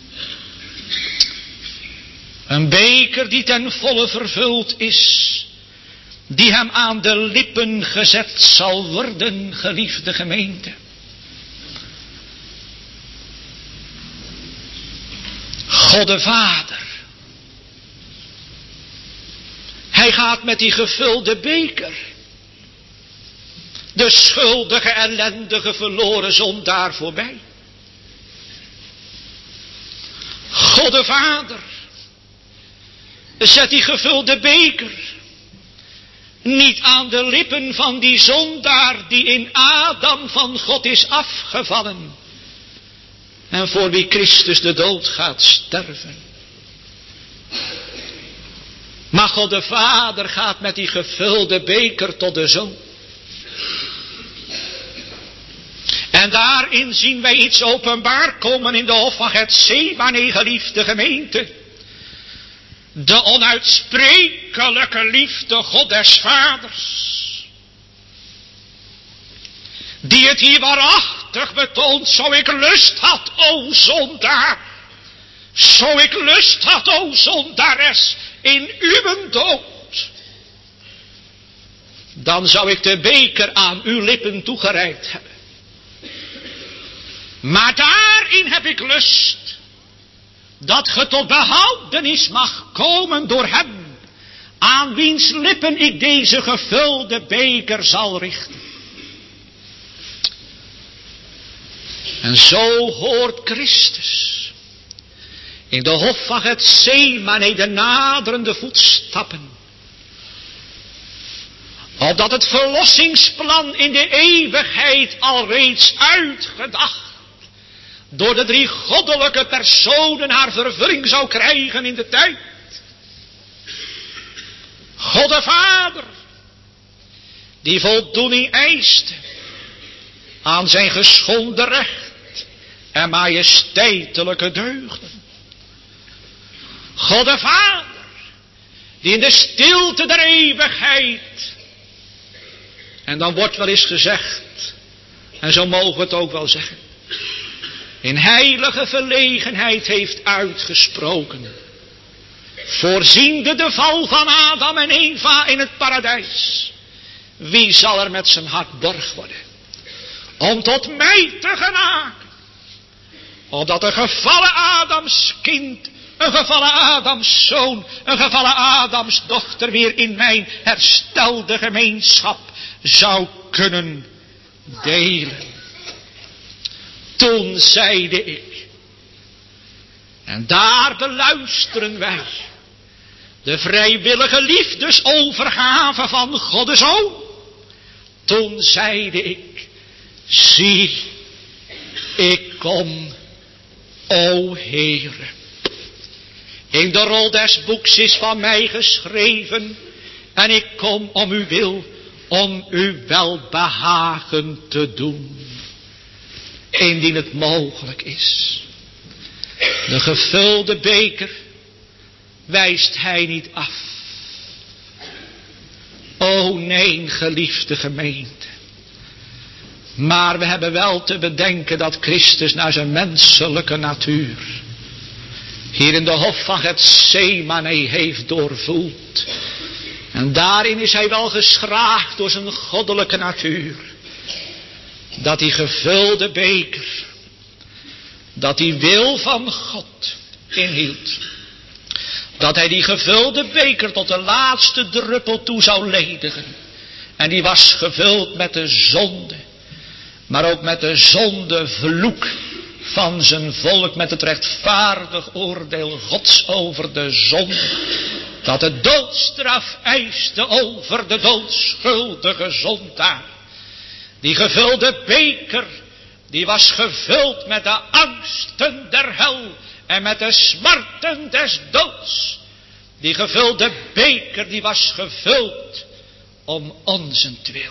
Een beker die ten volle vervuld is, die hem aan de lippen gezet zal worden, geliefde gemeente. God de Vader, hij gaat met die gevulde beker de schuldige, ellendige, verloren zondaar voorbij. God de Vader zet die gevulde beker niet aan de lippen van die zondaar die in Adam van God is afgevallen en voor wie Christus de dood gaat sterven. Maar God de Vader gaat met die gevulde beker tot de Zoon. En daarin zien wij iets openbaar komen in de hof van Getsemane, geliefde gemeente. De onuitsprekelijke liefde God des Vaders, die het hier waarachtig betoont: zo ik lust had, o zondaar, zo ik lust had, o zondares, in uw dood, dan zou ik de beker aan uw lippen toegereikt hebben. Maar daarin heb ik lust dat ge tot behoudenis mag komen door hem, aan wiens lippen ik deze gevulde beker zal richten. En zo hoort Christus in de hof van Getsemane de naderende voetstappen, opdat het verlossingsplan in de eeuwigheid al reeds uitgedacht door de drie goddelijke personen haar vervulling zou krijgen in de tijd. God de Vader, die voldoening eiste aan zijn geschonden recht en majesteitelijke deugden. God de Vader, die in de stilte der eeuwigheid, en dan wordt wel eens gezegd, en zo mogen we het ook wel zeggen, in heilige verlegenheid heeft uitgesproken, voorziende de val van Adam en Eva in het paradijs, wie zal er met zijn hart borg worden om tot mij te genaken, opdat een gevallen Adams kind, een gevallen Adams zoon, een gevallen Adams dochter weer in mijn herstelde gemeenschap zou kunnen delen. Toen zeide ik, en daar beluisteren wij de vrijwillige liefdesovergave van God de Zoon. Toen zeide ik, zie, ik kom, o Heere. In de rol des boeks is van mij geschreven, en ik kom om uw wil, om uw welbehagen te doen, indien het mogelijk is. De gevulde beker wijst hij niet af. O nee, geliefde gemeente. Maar we hebben wel te bedenken dat Christus naar zijn menselijke natuur hier in de hof van Getsemane heeft doorvoeld. En daarin is hij wel geschraagd door zijn goddelijke natuur. Dat die gevulde beker, dat die wil van God inhield. Dat hij die gevulde beker tot de laatste druppel toe zou ledigen. En die was gevuld met de zonde, maar ook met de zondevloek van zijn volk met het rechtvaardig oordeel Gods over de zonde. Dat de doodstraf eiste over de doodschuldige zondaar. Die gevulde beker, die was gevuld met de angsten der hel en met de smarten des doods. Die gevulde beker, die was gevuld om onzentwil.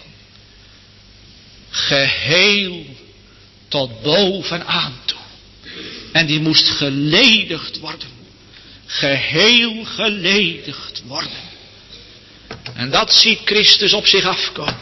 Geheel tot bovenaan toe. En die moest geledigd worden. Geheel geledigd worden. En dat ziet Christus op zich afkomen.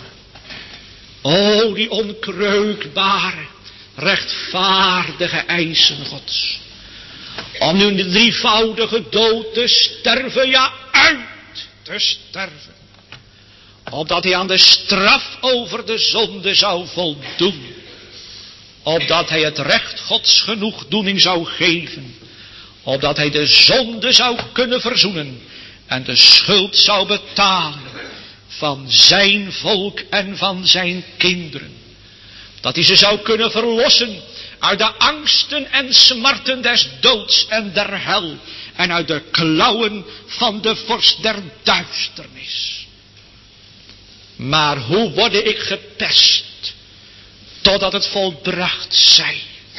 O, die onkreukbare, rechtvaardige eisen Gods. Om nu in de drievoudige dood te sterven, ja, uit te sterven. Opdat hij aan de straf over de zonde zou voldoen. Opdat hij het recht Gods genoegdoening zou geven. Opdat hij de zonde zou kunnen verzoenen. En de schuld zou betalen. Van zijn volk en van zijn kinderen. Dat hij ze zou kunnen verlossen. Uit de angsten en smarten des doods en der hel. En uit de klauwen van de vorst der duisternis. Maar hoe word ik gepest? Totdat het volbracht zij.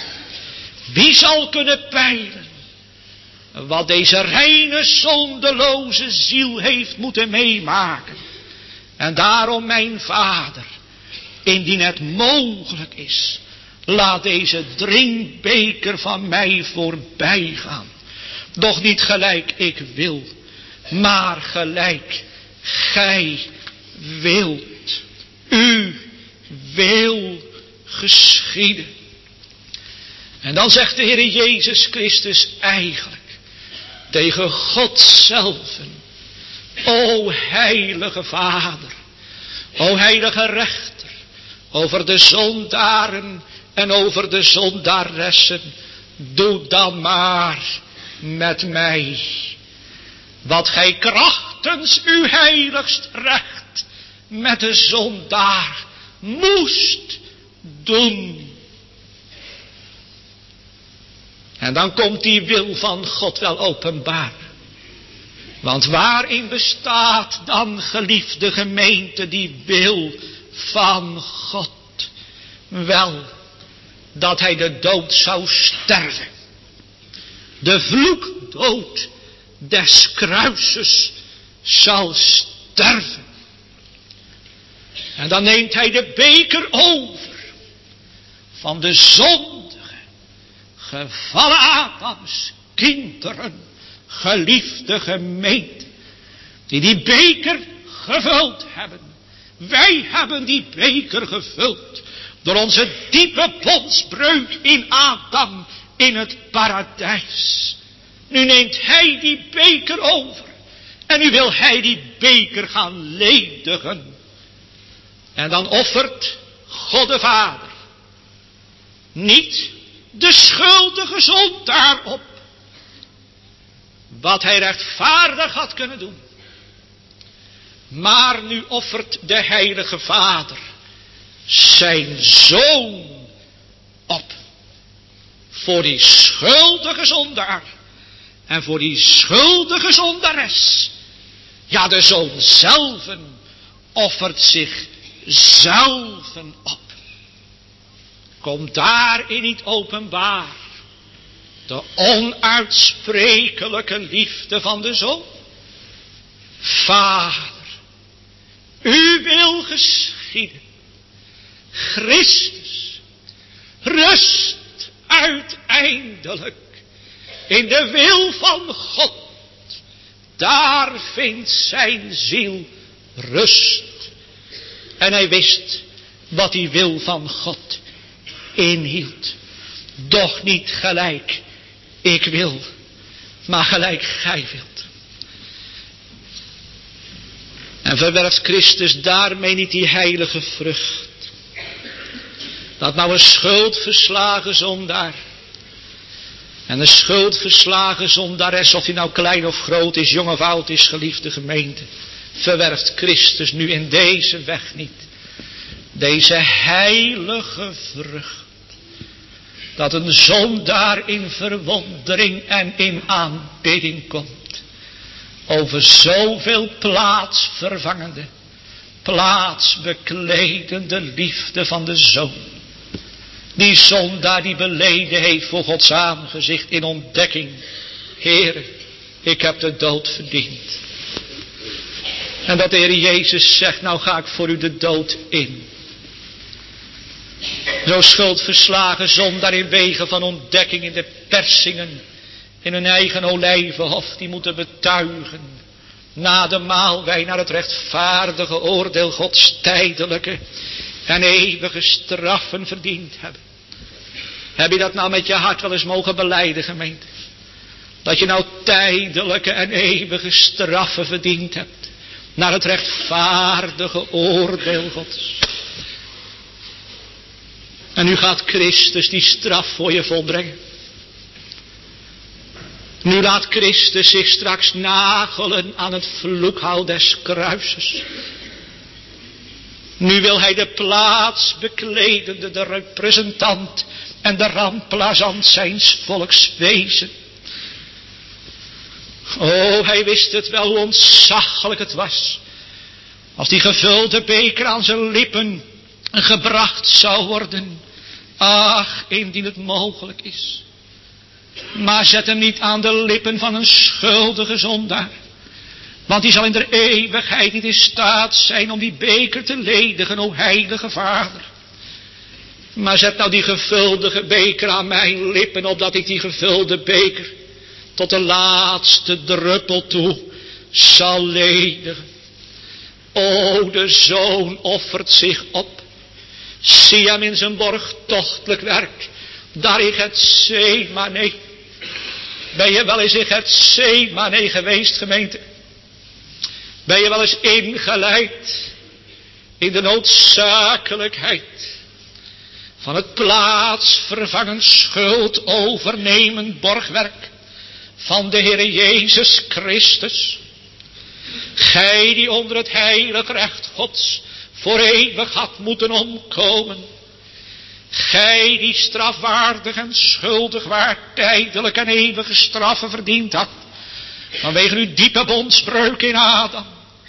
Wie zal kunnen peilen? Wat deze reine zondeloze ziel heeft moeten meemaken. En daarom mijn Vader, indien het mogelijk is, laat deze drinkbeker van mij voorbij gaan. Doch niet gelijk ik wil, maar gelijk gij wilt. U wil geschieden. En dan zegt de Heer Jezus Christus eigenlijk tegen God zelven. O heilige Vader, o heilige rechter, over de zondaren en over de zondaressen, doe dan maar met mij wat gij krachtens uw heiligst recht met de zondaar moest doen. En dan komt die wil van God wel openbaar. Want waarin bestaat dan, geliefde gemeente, die wil van God? Wel, dat hij de dood zou sterven. De vloekdood des kruises zal sterven. En dan neemt hij de beker over van de zondige, gevallen Adams kinderen, geliefde gemeente, die beker gevuld hebben. Wij hebben die beker gevuld door onze diepe bondsbreuk in Adam in het paradijs. Nu neemt hij die beker over en nu wil hij die beker gaan ledigen. En dan offert God de Vader niet de schuldige zondaar op, wat hij rechtvaardig had kunnen doen. Maar nu offert de heilige Vader zijn zoon op. Voor die schuldige zondaar. En voor die schuldige zondares. Ja, de zoon zelven offert zich zelven op. Komt daarin niet openbaar de onuitsprekelijke liefde van de zoon? Vader, u wil geschieden. Christus rust uiteindelijk in de wil van God. Daar vindt zijn ziel rust. En hij wist wat die wil van God inhield. Doch niet gelijk ik wil, maar gelijk gij wilt. En verwerft Christus daarmee niet die heilige vrucht. Dat nou een schuldverslagen zondaar. En een schuldverslagen zondares, of die nou klein of groot is, jong of oud is, geliefde gemeente. Verwerft Christus nu in deze weg niet. Deze heilige vrucht. dat een zondaar in verwondering en in aanbidding komt over zoveel plaatsvervangende, plaatsbekledende liefde van de Zoon. Die zondaar die beleden heeft voor Gods aangezicht in ontdekking: Heere, ik heb de dood verdiend. En dat de Heer Jezus zegt: nou ga ik voor u de dood in. Zo schuldverslagen zondaar in wegen van ontdekking in de persingen, in hun eigen olijvenhof, die moeten betuigen na de maalwijn naar het rechtvaardige oordeel Gods tijdelijke en eeuwige straffen verdiend hebben. Heb je dat nou met je hart wel eens mogen belijden, gemeente? Dat je nou tijdelijke en eeuwige straffen verdiend hebt naar het rechtvaardige oordeel Gods. En nu gaat Christus die straf voor je volbrengen. Nu laat Christus zich straks nagelen aan het vloekhout des kruises. Nu wil hij de plaats bekledende, de representant en de remplazant zijns volks wezen. Oh, hij wist het wel hoe ontzaglijk het was als die gevulde beker aan zijn lippen gebracht zou worden. Ach, indien het mogelijk is. Maar zet hem niet aan de lippen van een schuldige zondaar. Want die zal in de eeuwigheid niet in staat zijn om die beker te ledigen, o heilige Vader. Maar zet nou die gevulde beker aan mijn lippen, opdat ik die gevulde beker tot de laatste druppel toe zal ledigen. O, de Zoon offert zich op. Zie hem in zijn borgtochtelijk werk. Daar in Getsemane. Ben je wel eens in Getsemane geweest, gemeente? Ben je wel eens ingeleid in de noodzakelijkheid van het plaatsvervangend schuld overnemend borgwerk van de Heer Jezus Christus? Gij die onder het heilig recht Gods voor eeuwig had moeten omkomen. Gij die strafwaardig en schuldig waart, tijdelijk en eeuwige straffen verdiend had, vanwege uw diepe bondsbreuk in Adam.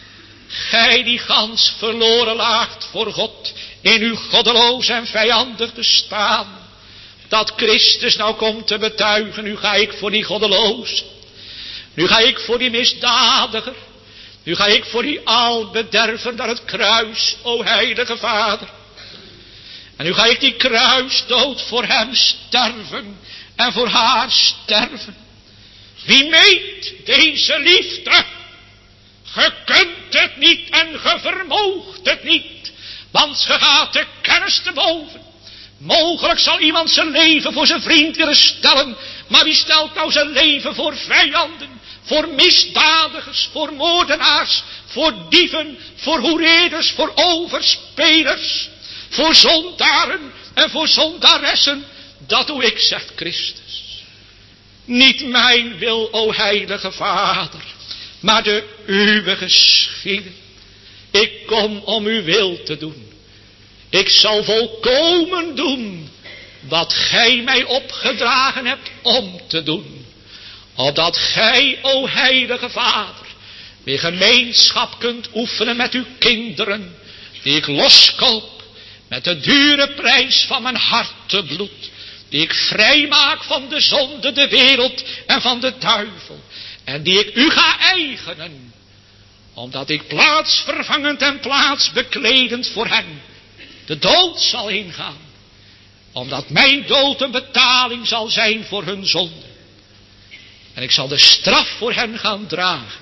Gij die gans verloren laagt voor God in uw goddeloos en vijandig bestaan. Dat Christus nou komt te betuigen: nu ga ik voor die goddeloos. Nu ga ik voor die misdadiger. Nu ga ik voor die albederver naar het kruis, o heilige Vader. En nu ga ik die kruisdood voor hem sterven en voor haar sterven. Wie meet deze liefde? Ge kunt het niet en ge vermoogt het niet, want ge gaat de kennis te boven. Mogelijk zal iemand zijn leven voor zijn vriend willen stellen, maar wie stelt nou zijn leven voor vijanden, voor misdadigers, voor moordenaars, voor dieven, voor hoereders, voor overspelers, voor zondaren en voor zondaressen? Dat doe ik, zegt Christus. Niet mijn wil, o heilige Vader, maar de uwe geschieden. Ik kom om uw wil te doen. Ik zal volkomen doen wat gij mij opgedragen hebt om te doen. Opdat gij, o heilige Vader, weer gemeenschap kunt oefenen met uw kinderen, die ik loskoop met de dure prijs van mijn hartebloed, die ik vrijmaak van de zonde, de wereld en van de duivel, en die ik u ga eigenen, omdat ik plaatsvervangend en plaatsbekledend voor hen de dood zal ingaan, omdat mijn dood een betaling zal zijn voor hun zonde. En ik zal de straf voor hen gaan dragen.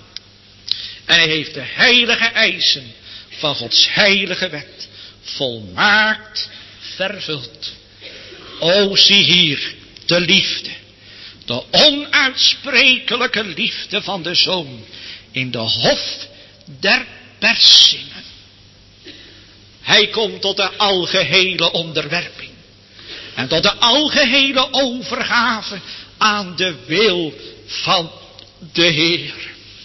En hij heeft de heilige eisen van Gods heilige wet volmaakt vervuld. O, zie hier de liefde, de onuitsprekelijke liefde van de Zoon in de hof der persingen. Hij komt tot de algehele onderwerping en tot de algehele overgave aan de wil van de Heer.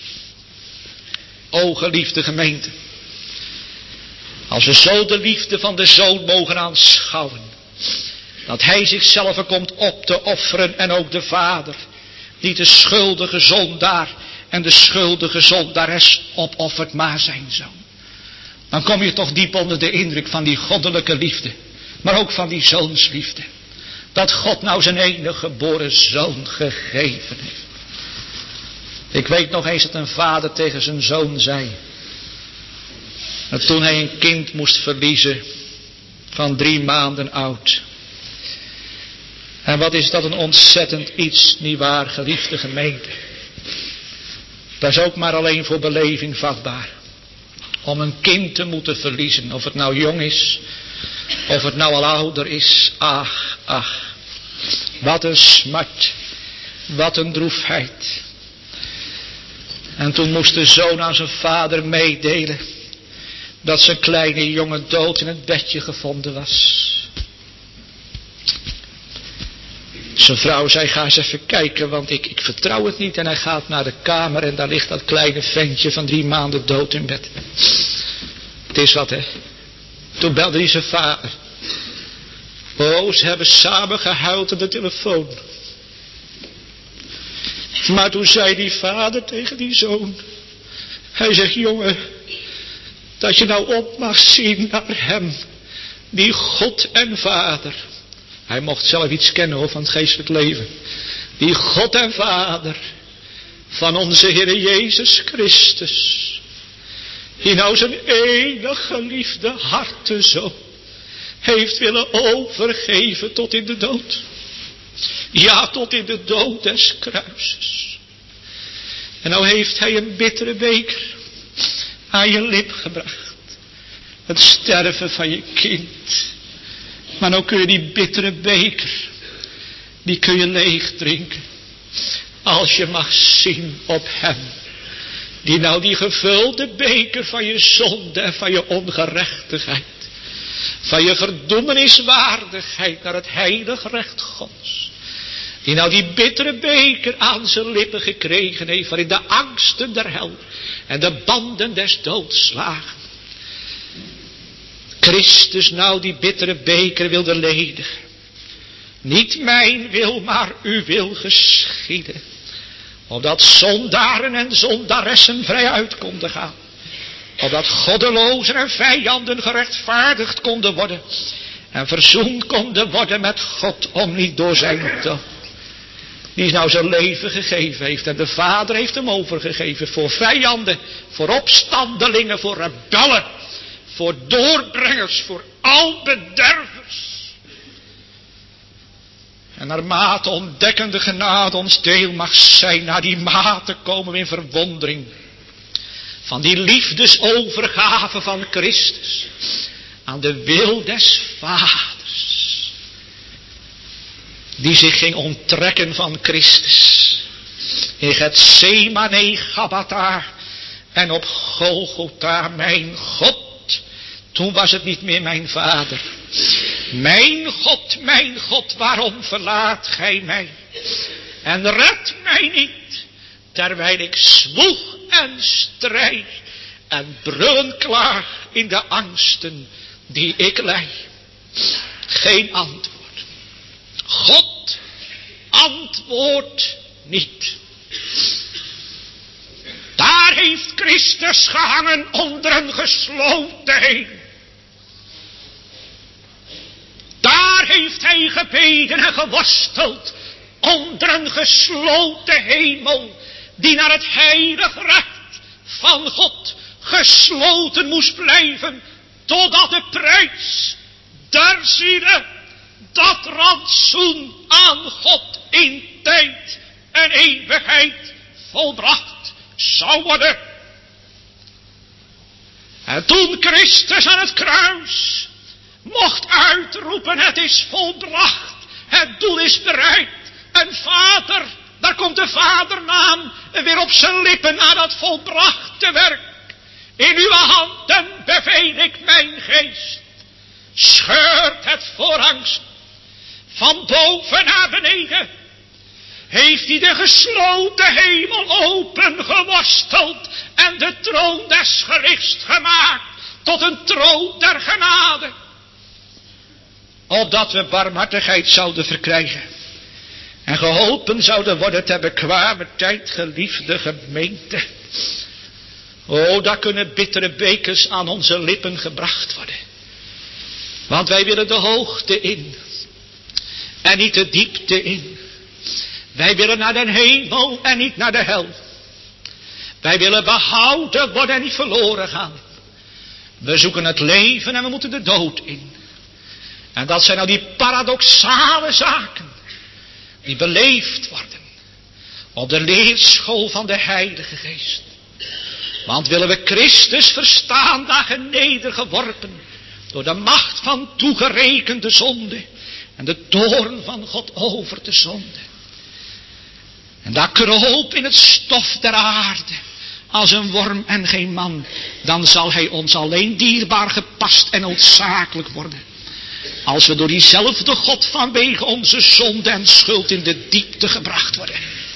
O geliefde gemeente, als we zo de liefde van de Zoon mogen aanschouwen, Dat hij zichzelf komt op te offeren en ook de Vader. Niet de schuldige zondaar en de schuldige zondares opoffert, maar zijn zoon. Dan kom je toch diep onder de indruk van die goddelijke liefde. Maar ook van die zoonsliefde. Dat God nou zijn enige geboren zoon gegeven heeft. Ik weet nog eens dat een vader tegen zijn zoon zei. Dat toen hij een kind moest verliezen van 3 maanden oud. En wat is dat een ontzettend iets, nietwaar, geliefde gemeente. Dat is ook maar alleen voor beleving vatbaar. Om een kind te moeten verliezen, of het nou jong is, of het nou al ouder is. Ach, ach. Wat een smart. Wat een droefheid. En toen moest de zoon aan zijn vader meedelen dat zijn kleine jongen dood in het bedje gevonden was. Zijn vrouw zei, ga eens even kijken, want ik vertrouw het niet. En hij gaat naar de kamer en daar ligt dat kleine ventje van 3 maanden dood in bed. Het is wat, hè. Toen belde hij zijn vader. Oh, ze hebben samen gehuild aan de telefoon. Maar toen zei die vader tegen die zoon. Hij zegt, jongen, dat je nou op mag zien naar hem, die God en Vader. Hij mocht zelf iets kennen hoor, van het geestelijk leven. Die God en Vader van onze Heer Jezus Christus. Die nou zijn enige geliefde hartezoon heeft willen overgeven tot in de dood. Ja, tot in de dood des kruises. En nou heeft hij een bittere beker aan je lip gebracht. Het sterven van je kind. Maar nou kun je die bittere beker, die kun je leeg drinken. Als je mag zien op hem. Die nou die gevulde beker van je zonde en van je ongerechtigheid. Van je verdoemeniswaardigheid naar het heilig recht Gods. Die nou die bittere beker aan zijn lippen gekregen heeft. Waarin de angsten der hel en de banden des doods slagen. Christus nou die bittere beker wilde ledigen. Niet mijn wil, maar uw wil geschieden. Opdat zondaren en zondaressen vrij uit konden gaan. Opdat goddelozen en vijanden gerechtvaardigd konden worden. En verzoend konden worden met God om niet door zijn dood. Die nou zijn leven gegeven heeft. En de Vader heeft hem overgegeven voor vijanden. Voor opstandelingen, voor rebellen. Voor doorbrengers, voor al bedervers. En naarmate ontdekkende genade ons deel mag zijn, naar die mate komen we in verwondering. Van die liefdesovergave van Christus. Aan de wil des Vaders. Die zich ging onttrekken van Christus. In Gethsemane, Gabbatha en op Golgotha, mijn God. Toen was het niet meer mijn Vader. Mijn God, waarom verlaat gij mij? En red mij niet, terwijl ik zwoeg en strijd en brullen klaag in de angsten die ik lijd. Geen antwoord. God antwoordt niet. Daar heeft Christus gehangen onder een gesloten hemel. Daar heeft hij gebeden en geworsteld onder een gesloten hemel, die naar het heilig recht van God gesloten moest blijven, totdat de prijs der zielen, dat rantsoen aan God in tijd en eeuwigheid volbracht zou worden. En toen Christus aan het kruis mocht uitroepen, het is volbracht, het doel is bereikt. En Vader, daar komt de Vadernaam weer op zijn lippen na dat volbrachte werk. In uw handen beveel ik mijn geest. Scheurt het voorhangsel van boven naar beneden. Heeft hij de gesloten hemel open geworsteld en de troon des gerichts gemaakt tot een troon der genade. opdat we barmhartigheid zouden verkrijgen. En geholpen zouden worden ter bekwame tijd, geliefde gemeente. O, daar kunnen bittere bekers aan onze lippen gebracht worden. Want wij willen de hoogte in. En niet de diepte in. Wij willen naar de hemel en niet naar de hel. Wij willen behouden worden en niet verloren gaan. We zoeken het leven en we moeten de dood in. En dat zijn nou die paradoxale zaken. Die beleefd worden. Op de leerschool van de Heilige Geest. Want willen we Christus verstaan, dagen nedergeworpen. Door de macht van toegerekende zonde. En de toorn van God over de zonde. En daar kroop in het stof der aarde. Als een worm en geen man. Dan zal hij ons alleen dierbaar gepast en noodzakelijk worden. Als we door diezelfde God vanwege onze zonde en schuld in de diepte gebracht worden.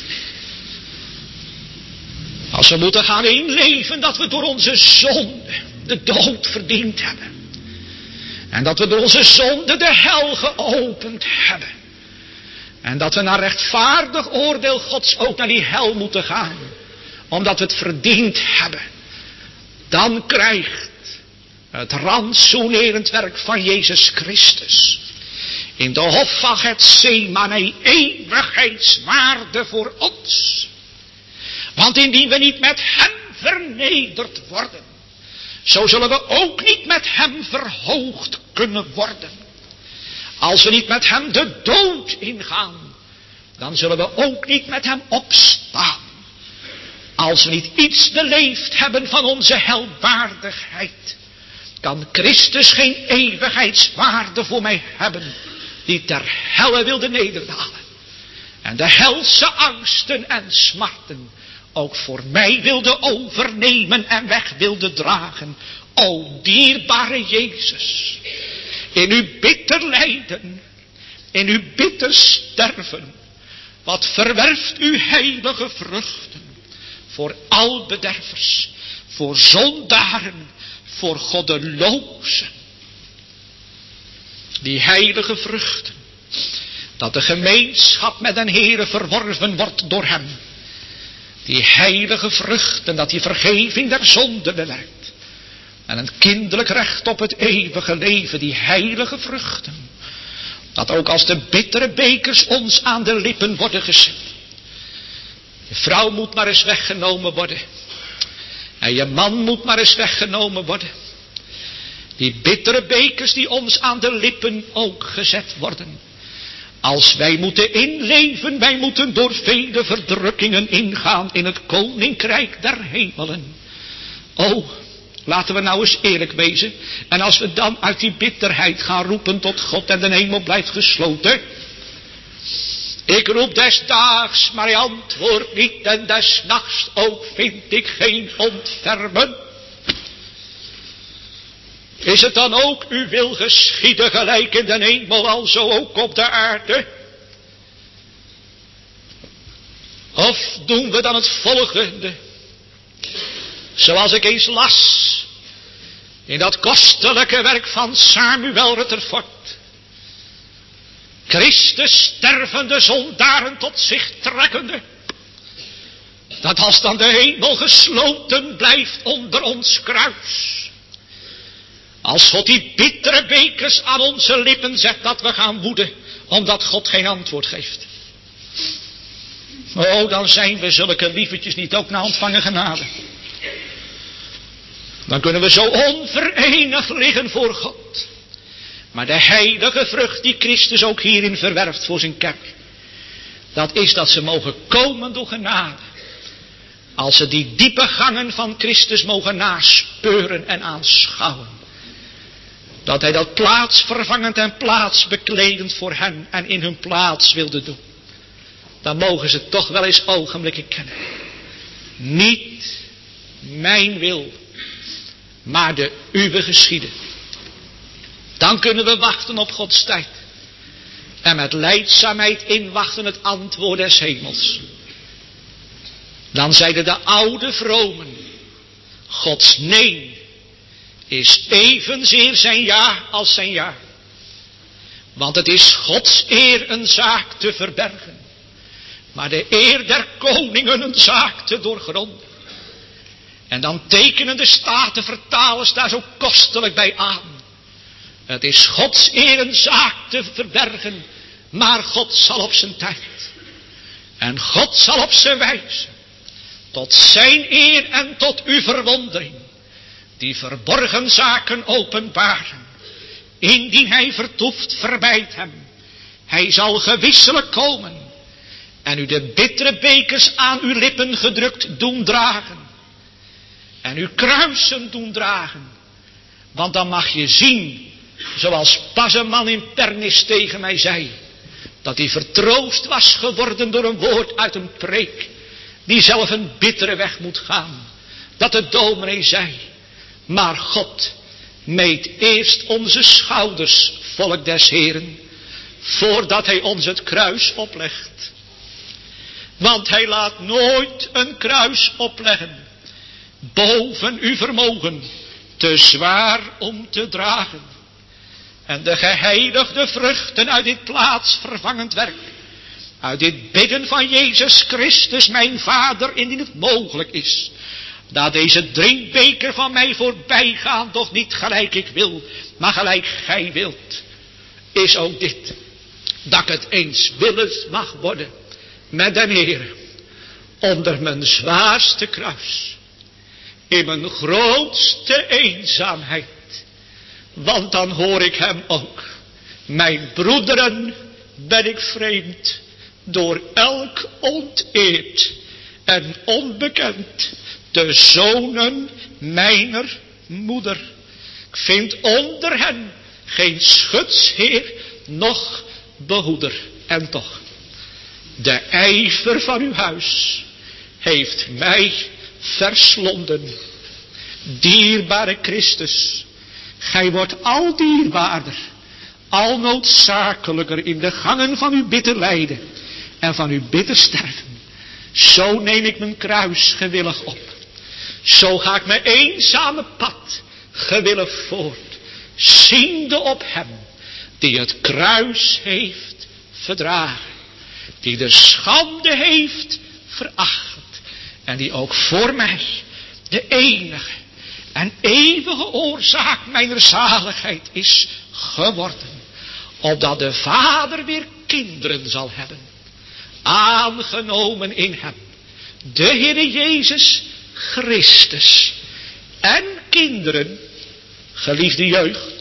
Als we moeten gaan inleven dat we door onze zonde de dood verdiend hebben. En dat we door onze zonde de hel geopend hebben. En dat we naar rechtvaardig oordeel Gods ook naar die hel moeten gaan. Omdat we het verdiend hebben. Dan krijgt het rantsoenerend werk van Jezus Christus in de hof van Getsemane eeuwigheidswaarde voor ons. Want indien we niet met hem vernederd worden, zo zullen we ook niet met hem verhoogd kunnen worden. Als we niet met hem de dood ingaan, dan zullen we ook niet met hem opstaan. Als we niet iets beleefd hebben van onze helwaardigheid, kan Christus geen eeuwigheidswaarde voor mij hebben, die ter helle wilde nederdalen. En de helse angsten en smarten ook voor mij wilde overnemen en weg wilde dragen. O dierbare Jezus, in uw bitter lijden, in uw bitter sterven, wat verwerft uw heilige vruchten voor al bedervers, voor zondaren, voor goddelozen. Die heilige vruchten, dat de gemeenschap met den Heere verworven wordt door hem. Die heilige vruchten, dat die vergeving der zonde bewerkt. En een kinderlijk recht op het eeuwige leven, die heilige vruchten. Dat ook als de bittere bekers ons aan de lippen worden gezet. Je vrouw moet maar eens weggenomen worden. En je man moet maar eens weggenomen worden. Die bittere bekers die ons aan de lippen ook gezet worden. Als wij moeten inleven, wij moeten door vele verdrukkingen ingaan in het koninkrijk der hemelen. O, laten we nou eens eerlijk wezen. En als we dan uit die bitterheid gaan roepen tot God en de hemel blijft gesloten. Ik roep des daags, maar hij antwoordt niet, en des nachts ook vind ik geen ontfermen. Is het dan ook uw wil geschieden, gelijk in de hemel, alzo ook op de aarde? Of doen we dan het volgende, zoals ik eens las in dat kostelijke werk van Samuel Rutherford. Christus stervende zondaren tot zich trekkende. Dat als dan de hemel gesloten blijft onder ons kruis. Als God die bittere bekers aan onze lippen zet, dat we gaan woeden, omdat God geen antwoord geeft. Oh, dan zijn we zulke lievertjes niet ook na ontvangen genade. Dan kunnen we zo onverenigd liggen voor God. Maar de heilige vrucht die Christus ook hierin verwerft voor zijn kerk, dat is dat ze mogen komen door genade. Als ze die diepe gangen van Christus mogen naspeuren en aanschouwen. Dat hij dat plaatsvervangend en plaatsbekledend voor hen en in hun plaats wilde doen. Dan mogen ze toch wel eens ogenblikken kennen. Niet mijn wil, maar de uwe geschieden. Dan kunnen we wachten op Gods tijd. En met lijdzaamheid inwachten het antwoord des hemels. Dan zeiden de oude vromen, Gods nee is evenzeer zijn ja als zijn ja. Want het is Gods eer een zaak te verbergen, maar de eer der koningen een zaak te doorgronden. En dan tekenen de statenvertalers daar zo kostelijk bij aan. Het is Gods eer een zaak te verbergen, maar God zal op zijn tijd. En God zal op zijn wijze, tot zijn eer en tot uw verwondering, die verborgen zaken openbaren. Indien hij vertoeft, verbijt hem. Hij zal gewisselijk komen en u de bittere bekers aan uw lippen gedrukt doen dragen. En uw kruisen doen dragen. Want dan mag je zien, zoals pas een man in Pernis tegen mij zei, dat hij vertroost was geworden door een woord uit een preek, die zelf een bittere weg moet gaan. Dat de dominee zei, maar God meet eerst onze schouders, volk des Heren, voordat hij ons het kruis oplegt. Want hij laat nooit een kruis opleggen boven uw vermogen, te zwaar om te dragen. En de geheiligde vruchten uit dit plaatsvervangend werk, uit dit bidden van Jezus Christus, mijn Vader, indien het mogelijk is, dat deze drinkbeker van mij voorbij gaat, doch niet gelijk ik wil, maar gelijk gij wilt, is ook dit, dat ik het eens willens mag worden met den Heere, onder mijn zwaarste kruis, in mijn grootste eenzaamheid. Want dan hoor ik hem ook, mijn broederen, ben ik vreemd, door elk onteerd en onbekend, de zonen mijner moeder. Ik vind onder hen geen schutsheer, noch behoeder. En toch, de ijver van uw huis heeft mij verslonden. Dierbare Christus, gij wordt al dierbaarder, al noodzakelijker in de gangen van uw bitter lijden en van uw bitter sterven. Zo neem ik mijn kruis gewillig op. Zo ga ik mijn eenzame pad gewillig voort, ziende op hem die het kruis heeft verdragen, die de schande heeft veracht en die ook voor mij de enige en eeuwige oorzaak mijner zaligheid is geworden, opdat de Vader weer kinderen zal hebben, aangenomen in hem, de Heere Jezus Christus. En kinderen, geliefde jeugd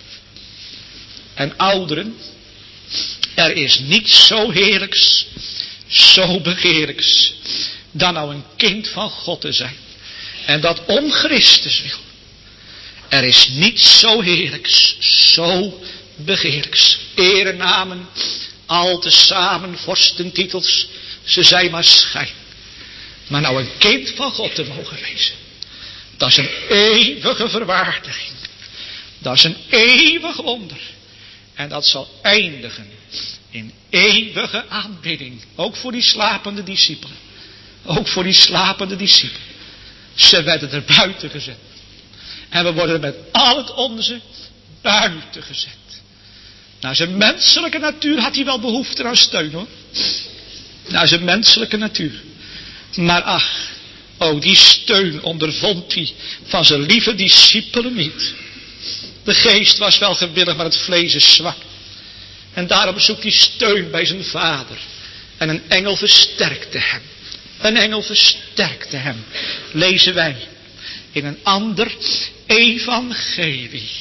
en ouderen, er is niets zo heerlijks, zo begeerlijks, dan nou een kind van God te zijn. En dat om Christus wil. Er is niets zo heerlijks, zo begeerlijks. Erenamen, al tezamen vorstentitels, ze zijn maar schijn. Maar nou een kind van God te mogen wezen, dat is een eeuwige verwaardiging. Dat is een eeuwig wonder. En dat zal eindigen in eeuwige aanbidding. Ook voor die slapende discipelen. Ook voor die slapende discipelen. Ze werden er buiten gezet. En we worden met al het onze buiten gezet. Naar zijn menselijke natuur had hij wel behoefte aan steun, hoor. Naar zijn menselijke natuur. Maar ach, oh, die steun ondervond hij van zijn lieve discipelen niet. De geest was wel gewillig, maar het vlees is zwak. En daarom zoekt hij steun bij zijn Vader. En een engel versterkte hem. Een engel versterkte hem. Lezen wij in een ander evangelie.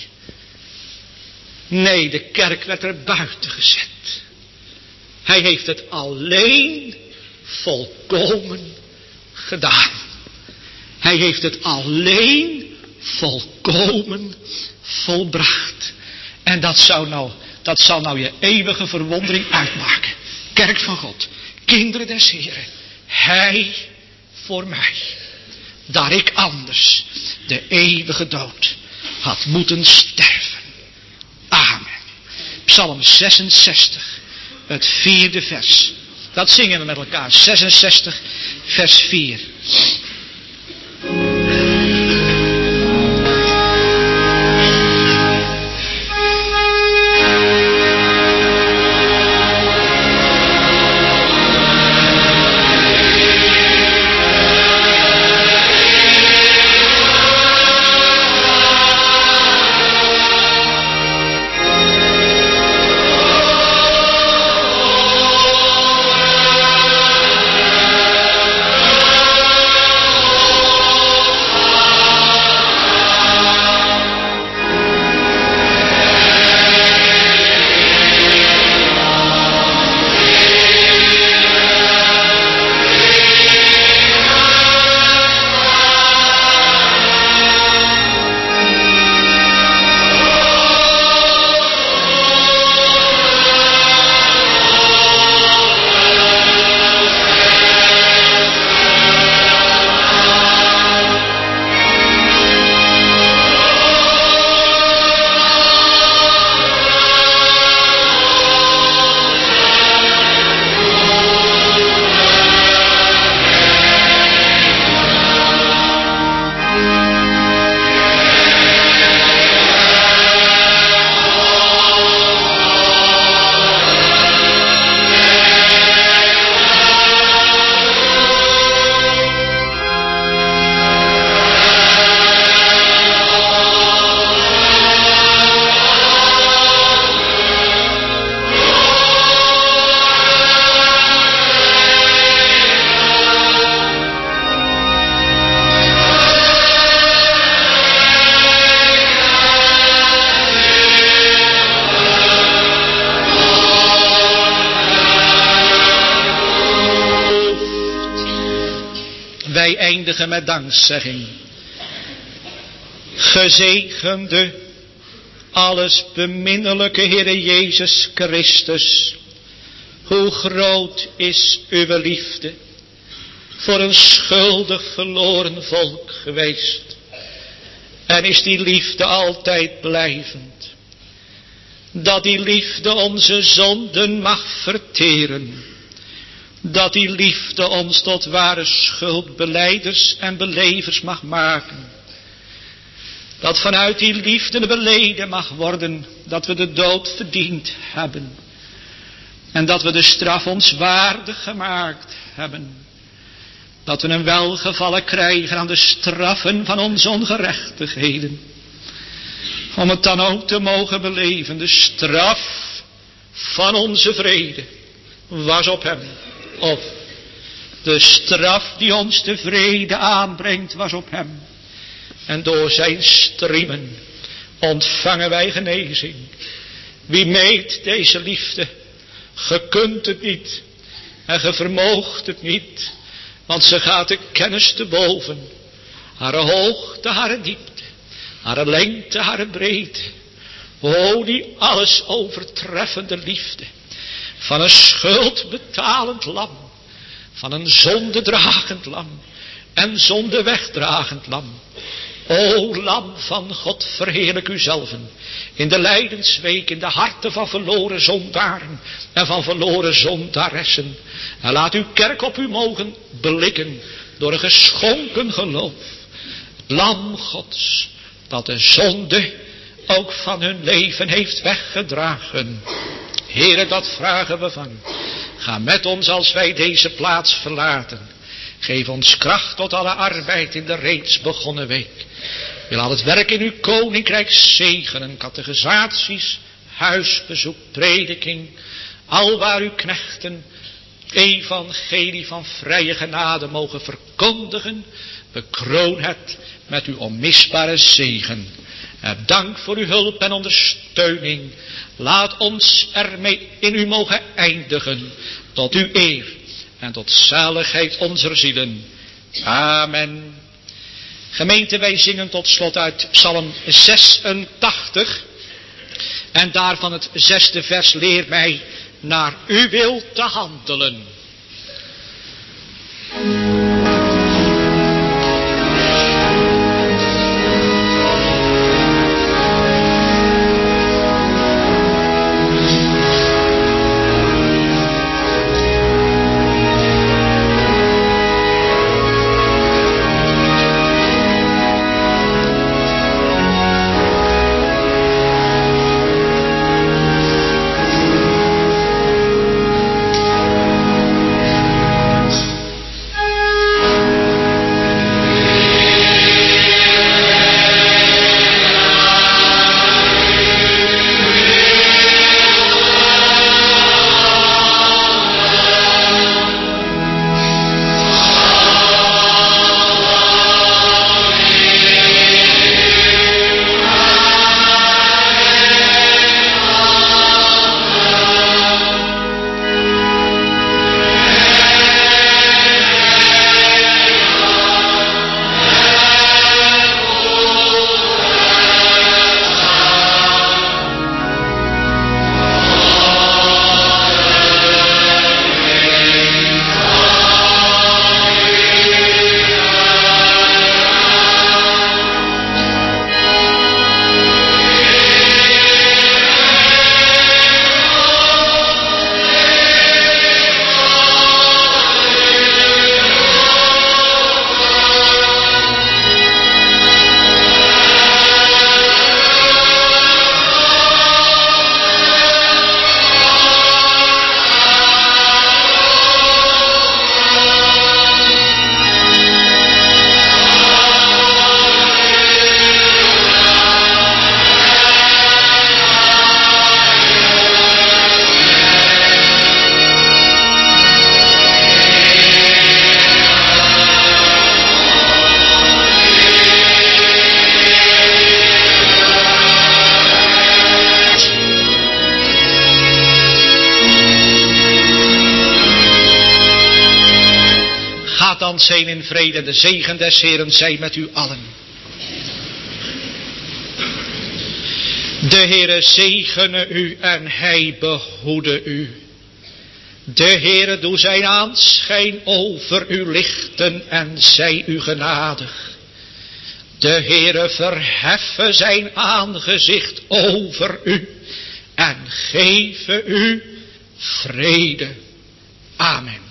Nee, de kerk werd er buiten gezet. Hij heeft het alleen volkomen gedaan. Hij heeft het alleen volkomen volbracht. En dat zal nou je eeuwige verwondering uitmaken. Kerk van God, kinderen des Heren. Hij voor mij, dat ik anders de eeuwige dood had moeten sterven. Amen. Psalm 66, het 4e vers. Dat zingen we met elkaar. 66, vers 4. eindigen met dankzegging. Gezegende, alles beminnelijke Heere Jezus Christus, hoe groot is uw liefde voor een schuldig verloren volk geweest. En is die liefde altijd blijvend. Dat die liefde onze zonden mag verteren. Dat die liefde ons tot ware schuldbelijders en belevers mag maken. Dat vanuit die liefde beleden mag worden dat we de dood verdiend hebben. En dat we de straf ons waardig gemaakt hebben. Dat we een welgevallen krijgen aan de straffen van onze ongerechtigheden. Om het dan ook te mogen beleven. De straf van onze vrede was op hem. Of de straf die ons de vrede aanbrengt was op hem. En door zijn striemen ontvangen wij genezing. Wie meet deze liefde? Ge kunt het niet. En ge vermoogt het niet. Want ze gaat de kennis te boven. Haar hoogte, haar diepte. Haar lengte, haar breedte. O, die alles overtreffende liefde. Van een schuldbetalend lam. Van een zondedragend lam. En zondewegdragend lam. O lam van God, verheerlijk uzelven. In de lijdensweek, in de harten van verloren zondaren. En van verloren zondaressen. En laat uw kerk op u mogen blikken. Door een geschonken geloof. Het lam Gods. Dat de zonde ook van hun leven heeft weggedragen. Heere, dat vragen we van u. Ga met ons als wij deze plaats verlaten. Geef ons kracht tot alle arbeid in de reeds begonnen week. Wil al het werk in uw koninkrijk zegenen. Catechisaties, huisbezoek, prediking. Al waar uw knechten evangelie van vrije genade mogen verkondigen. Bekroon het met uw onmisbare zegen. Dank voor uw hulp en ondersteuning. Laat ons ermee in u mogen eindigen. Tot uw eer en tot zaligheid onze zielen. Amen. Gemeente, wij zingen tot slot uit Psalm 86. En daarvan het 6e vers: leer mij naar uw wil te handelen. dan zijn in vrede. De zegen des Heeren zij met u allen. De Heere zegene u en hij behoede u. De Heere doe zijn aanschijn over u lichten en zij u genadig. De Heere verheffe zijn aangezicht over u en geven u vrede. Amen.